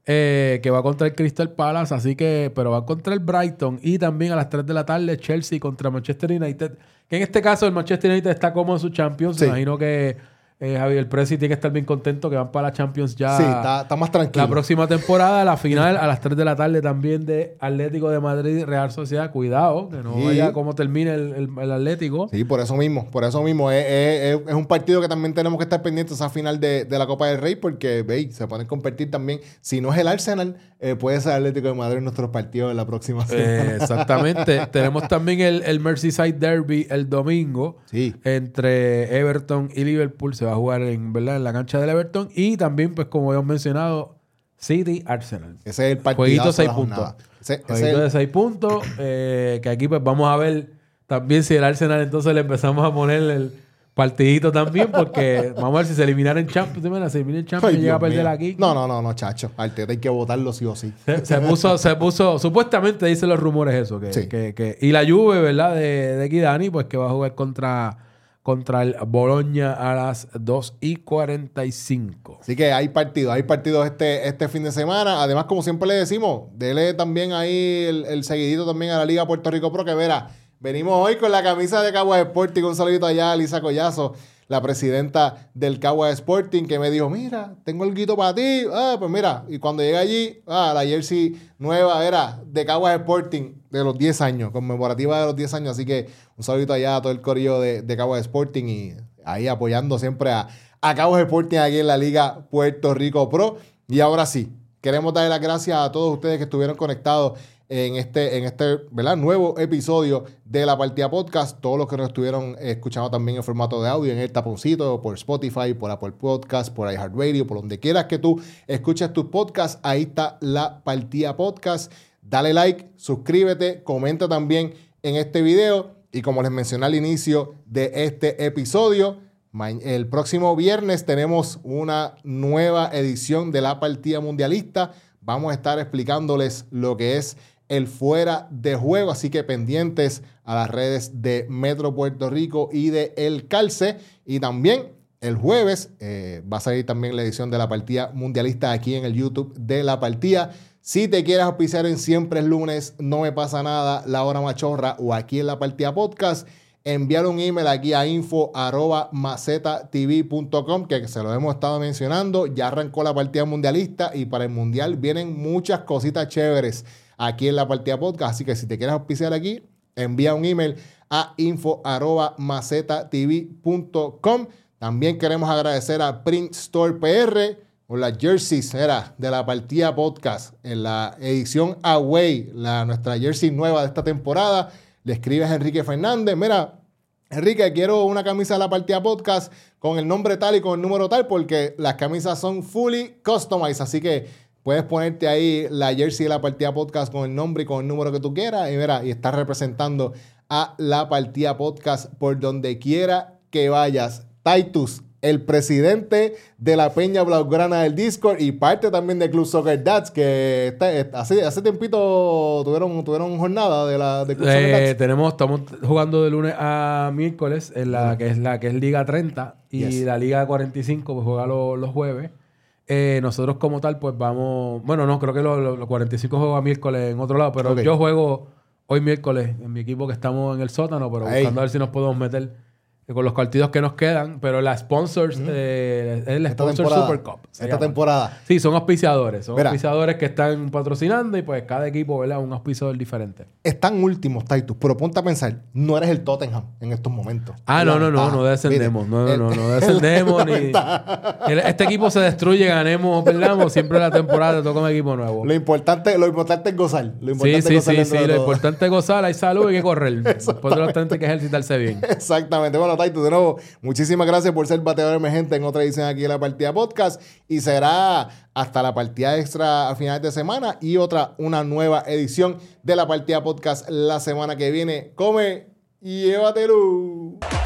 [SPEAKER 4] Eh, que va contra el Crystal Palace. Así que... Pero va contra el Brighton. Y también a las tres de la tarde Chelsea contra Manchester United. Que en este caso el Manchester United está cómodo en su Champions.
[SPEAKER 3] Sí.
[SPEAKER 4] Me imagino que... Eh, Javier Presi tiene que estar bien contento que van para la Champions ya.
[SPEAKER 3] Sí, está, está más tranquilo.
[SPEAKER 4] La próxima temporada, la final a las tres de la tarde también de Atlético de Madrid, Real Sociedad. Cuidado, que no
[SPEAKER 3] Sí.
[SPEAKER 4] vaya cómo termine el, el, el Atlético.
[SPEAKER 3] Sí, por eso mismo, por eso mismo. Es, es, es un partido que también tenemos que estar pendientes esa final de, de la Copa del Rey porque, veis, se pueden competir también. Si no es el Arsenal, eh, puede ser Atlético de Madrid en nuestros partidos de la próxima semana.
[SPEAKER 4] Eh, exactamente. Tenemos también el, el Merseyside Derby el domingo.
[SPEAKER 3] Sí.
[SPEAKER 4] Entre Everton y Liverpool. Se va a jugar en, ¿verdad? En la cancha del Everton. Y también, pues como habíamos mencionado, City Arsenal.
[SPEAKER 3] Ese es el partido.
[SPEAKER 4] Jueguito seis puntos.
[SPEAKER 3] Ese,
[SPEAKER 4] Jueguito
[SPEAKER 3] ese el...
[SPEAKER 4] de seis puntos. Eh, que aquí pues vamos a ver también si el Arsenal entonces le empezamos a poner el partidito también. Porque vamos a ver si se eliminara en Champions. ¿Te imaginas? Se elimina en Champions y llega a perder aquí.
[SPEAKER 3] No, no, no, no, chacho. Arteta hay que votarlo sí o sí.
[SPEAKER 4] Se, se puso, se puso, supuestamente dicen los rumores eso. Que,
[SPEAKER 3] Sí.
[SPEAKER 4] que, que, y la Juve, ¿verdad? De, de Kidani, pues que va a jugar contra, contra el Bologna a las dos y cuarenta y cinco.
[SPEAKER 3] Así que hay partidos, hay partidos este, este fin de semana. Además, como siempre le decimos, dele también ahí el, el seguidito también a la Liga Puerto Rico Pro, que verá, venimos hoy con la camisa de Caguas Sporting. Un saludito allá a Lisa Collazo, la presidenta del Caguas Sporting, que me dijo, mira, tengo el guito para ti. Ah, pues mira, y cuando llegué allí, ah, la jersey nueva era de Caguas Sporting de los diez años, conmemorativa de los diez años. Así que un saludito allá a todo el corillo de, de Caguas Sporting y ahí apoyando siempre a, a Caguas Sporting aquí en la Liga Puerto Rico Pro. Y ahora sí, queremos darle las gracias a todos ustedes que estuvieron conectados en este, en este ¿verdad? nuevo episodio de La Partida Podcast. Todos los que nos estuvieron escuchando también en formato de audio, en el taponcito, por Spotify, por Apple Podcast, por iHeartRadio, por donde quieras que tú escuches tus podcasts, ahí está La Partida Podcast. Dale like, suscríbete, comenta también en este video. Y como les mencioné al inicio de este episodio, el próximo viernes tenemos una nueva edición de La Partida Mundialista. Vamos a estar explicándoles lo que es el fuera de juego, así que pendientes a las redes de Metro Puerto Rico y de El Calce. Y también el jueves eh, va a salir también la edición de La Partida Mundialista aquí en el YouTube de La Partida. Si te quieres auspiciar en Siempre es Lunes, No Me Pasa Nada, La Hora Machorra o aquí en La Partida Podcast, enviar un email aquí a info arroba macetatv punto com, que se lo hemos estado mencionando. Ya arrancó la partida mundialista y para el mundial vienen muchas cositas chéveres aquí en la partida podcast. Así que si te quieres auspiciar aquí, envía un email a info arroba macetatv punto com. También queremos agradecer a Print Store P R por las jerseys era, de la partida podcast en la edición Away, la, nuestra jersey nueva de esta temporada. Le escribes a Enrique Fernández, mira, Enrique, quiero una camisa de la partida podcast con el nombre tal y con el número tal, porque las camisas son fully customized, así que puedes ponerte ahí la jersey de la partida podcast con el nombre y con el número que tú quieras, y mira, y estás representando a la partida podcast por donde quiera que vayas. Titus, el presidente de la Peña Blaugrana del Discord y parte también del Club Soccer Dads, que está, hace, hace tiempito tuvieron, tuvieron jornada de la de Club
[SPEAKER 4] eh,
[SPEAKER 3] Soccer Dads.
[SPEAKER 4] Tenemos, estamos jugando de lunes a miércoles en la que es la que es Liga treinta y
[SPEAKER 3] Yes.
[SPEAKER 4] la Liga cuarenta y cinco pues juega los, los jueves. Eh, nosotros como tal pues vamos, bueno no, creo que los, los cuarenta y cinco juega miércoles en otro lado, pero
[SPEAKER 3] Okay.
[SPEAKER 4] yo juego hoy miércoles en mi equipo que estamos en el sótano, pero
[SPEAKER 3] Ahí.
[SPEAKER 4] buscando a ver si nos podemos meter con los partidos que nos quedan, pero la sponsors, mm-hmm. eh, es el
[SPEAKER 3] Esta
[SPEAKER 4] sponsor
[SPEAKER 3] temporada,
[SPEAKER 4] Super Cup.
[SPEAKER 3] Esta
[SPEAKER 4] llama.
[SPEAKER 3] temporada.
[SPEAKER 4] Sí, son auspiciadores. Son
[SPEAKER 3] Mira.
[SPEAKER 4] auspiciadores que están patrocinando y pues cada equipo, ¿verdad? Un auspiciador diferente.
[SPEAKER 3] Están últimos, Titus, pero ponte a pensar, no eres el Tottenham en estos momentos.
[SPEAKER 4] Ah, no, no, no, no descendemos. No, no, no, no descendemos. Ni... El, este equipo se destruye, ganemos o perdamos. Siempre la temporada toca un equipo nuevo.
[SPEAKER 3] Lo importante, lo importante es gozar. Lo importante
[SPEAKER 4] sí,
[SPEAKER 3] es
[SPEAKER 4] sí,
[SPEAKER 3] gozar
[SPEAKER 4] sí, sí. Lo importante es gozar, hay salud y hay que correr. Después de los treinta hay que ejercitarse bien.
[SPEAKER 3] Exactamente. Bueno, Titus, de nuevo, muchísimas gracias por ser bateador emergente en otra edición aquí de la partida podcast. Y será hasta la partida extra a finales de semana y otra, una nueva edición de la partida podcast la semana que viene. Come y llévatelo.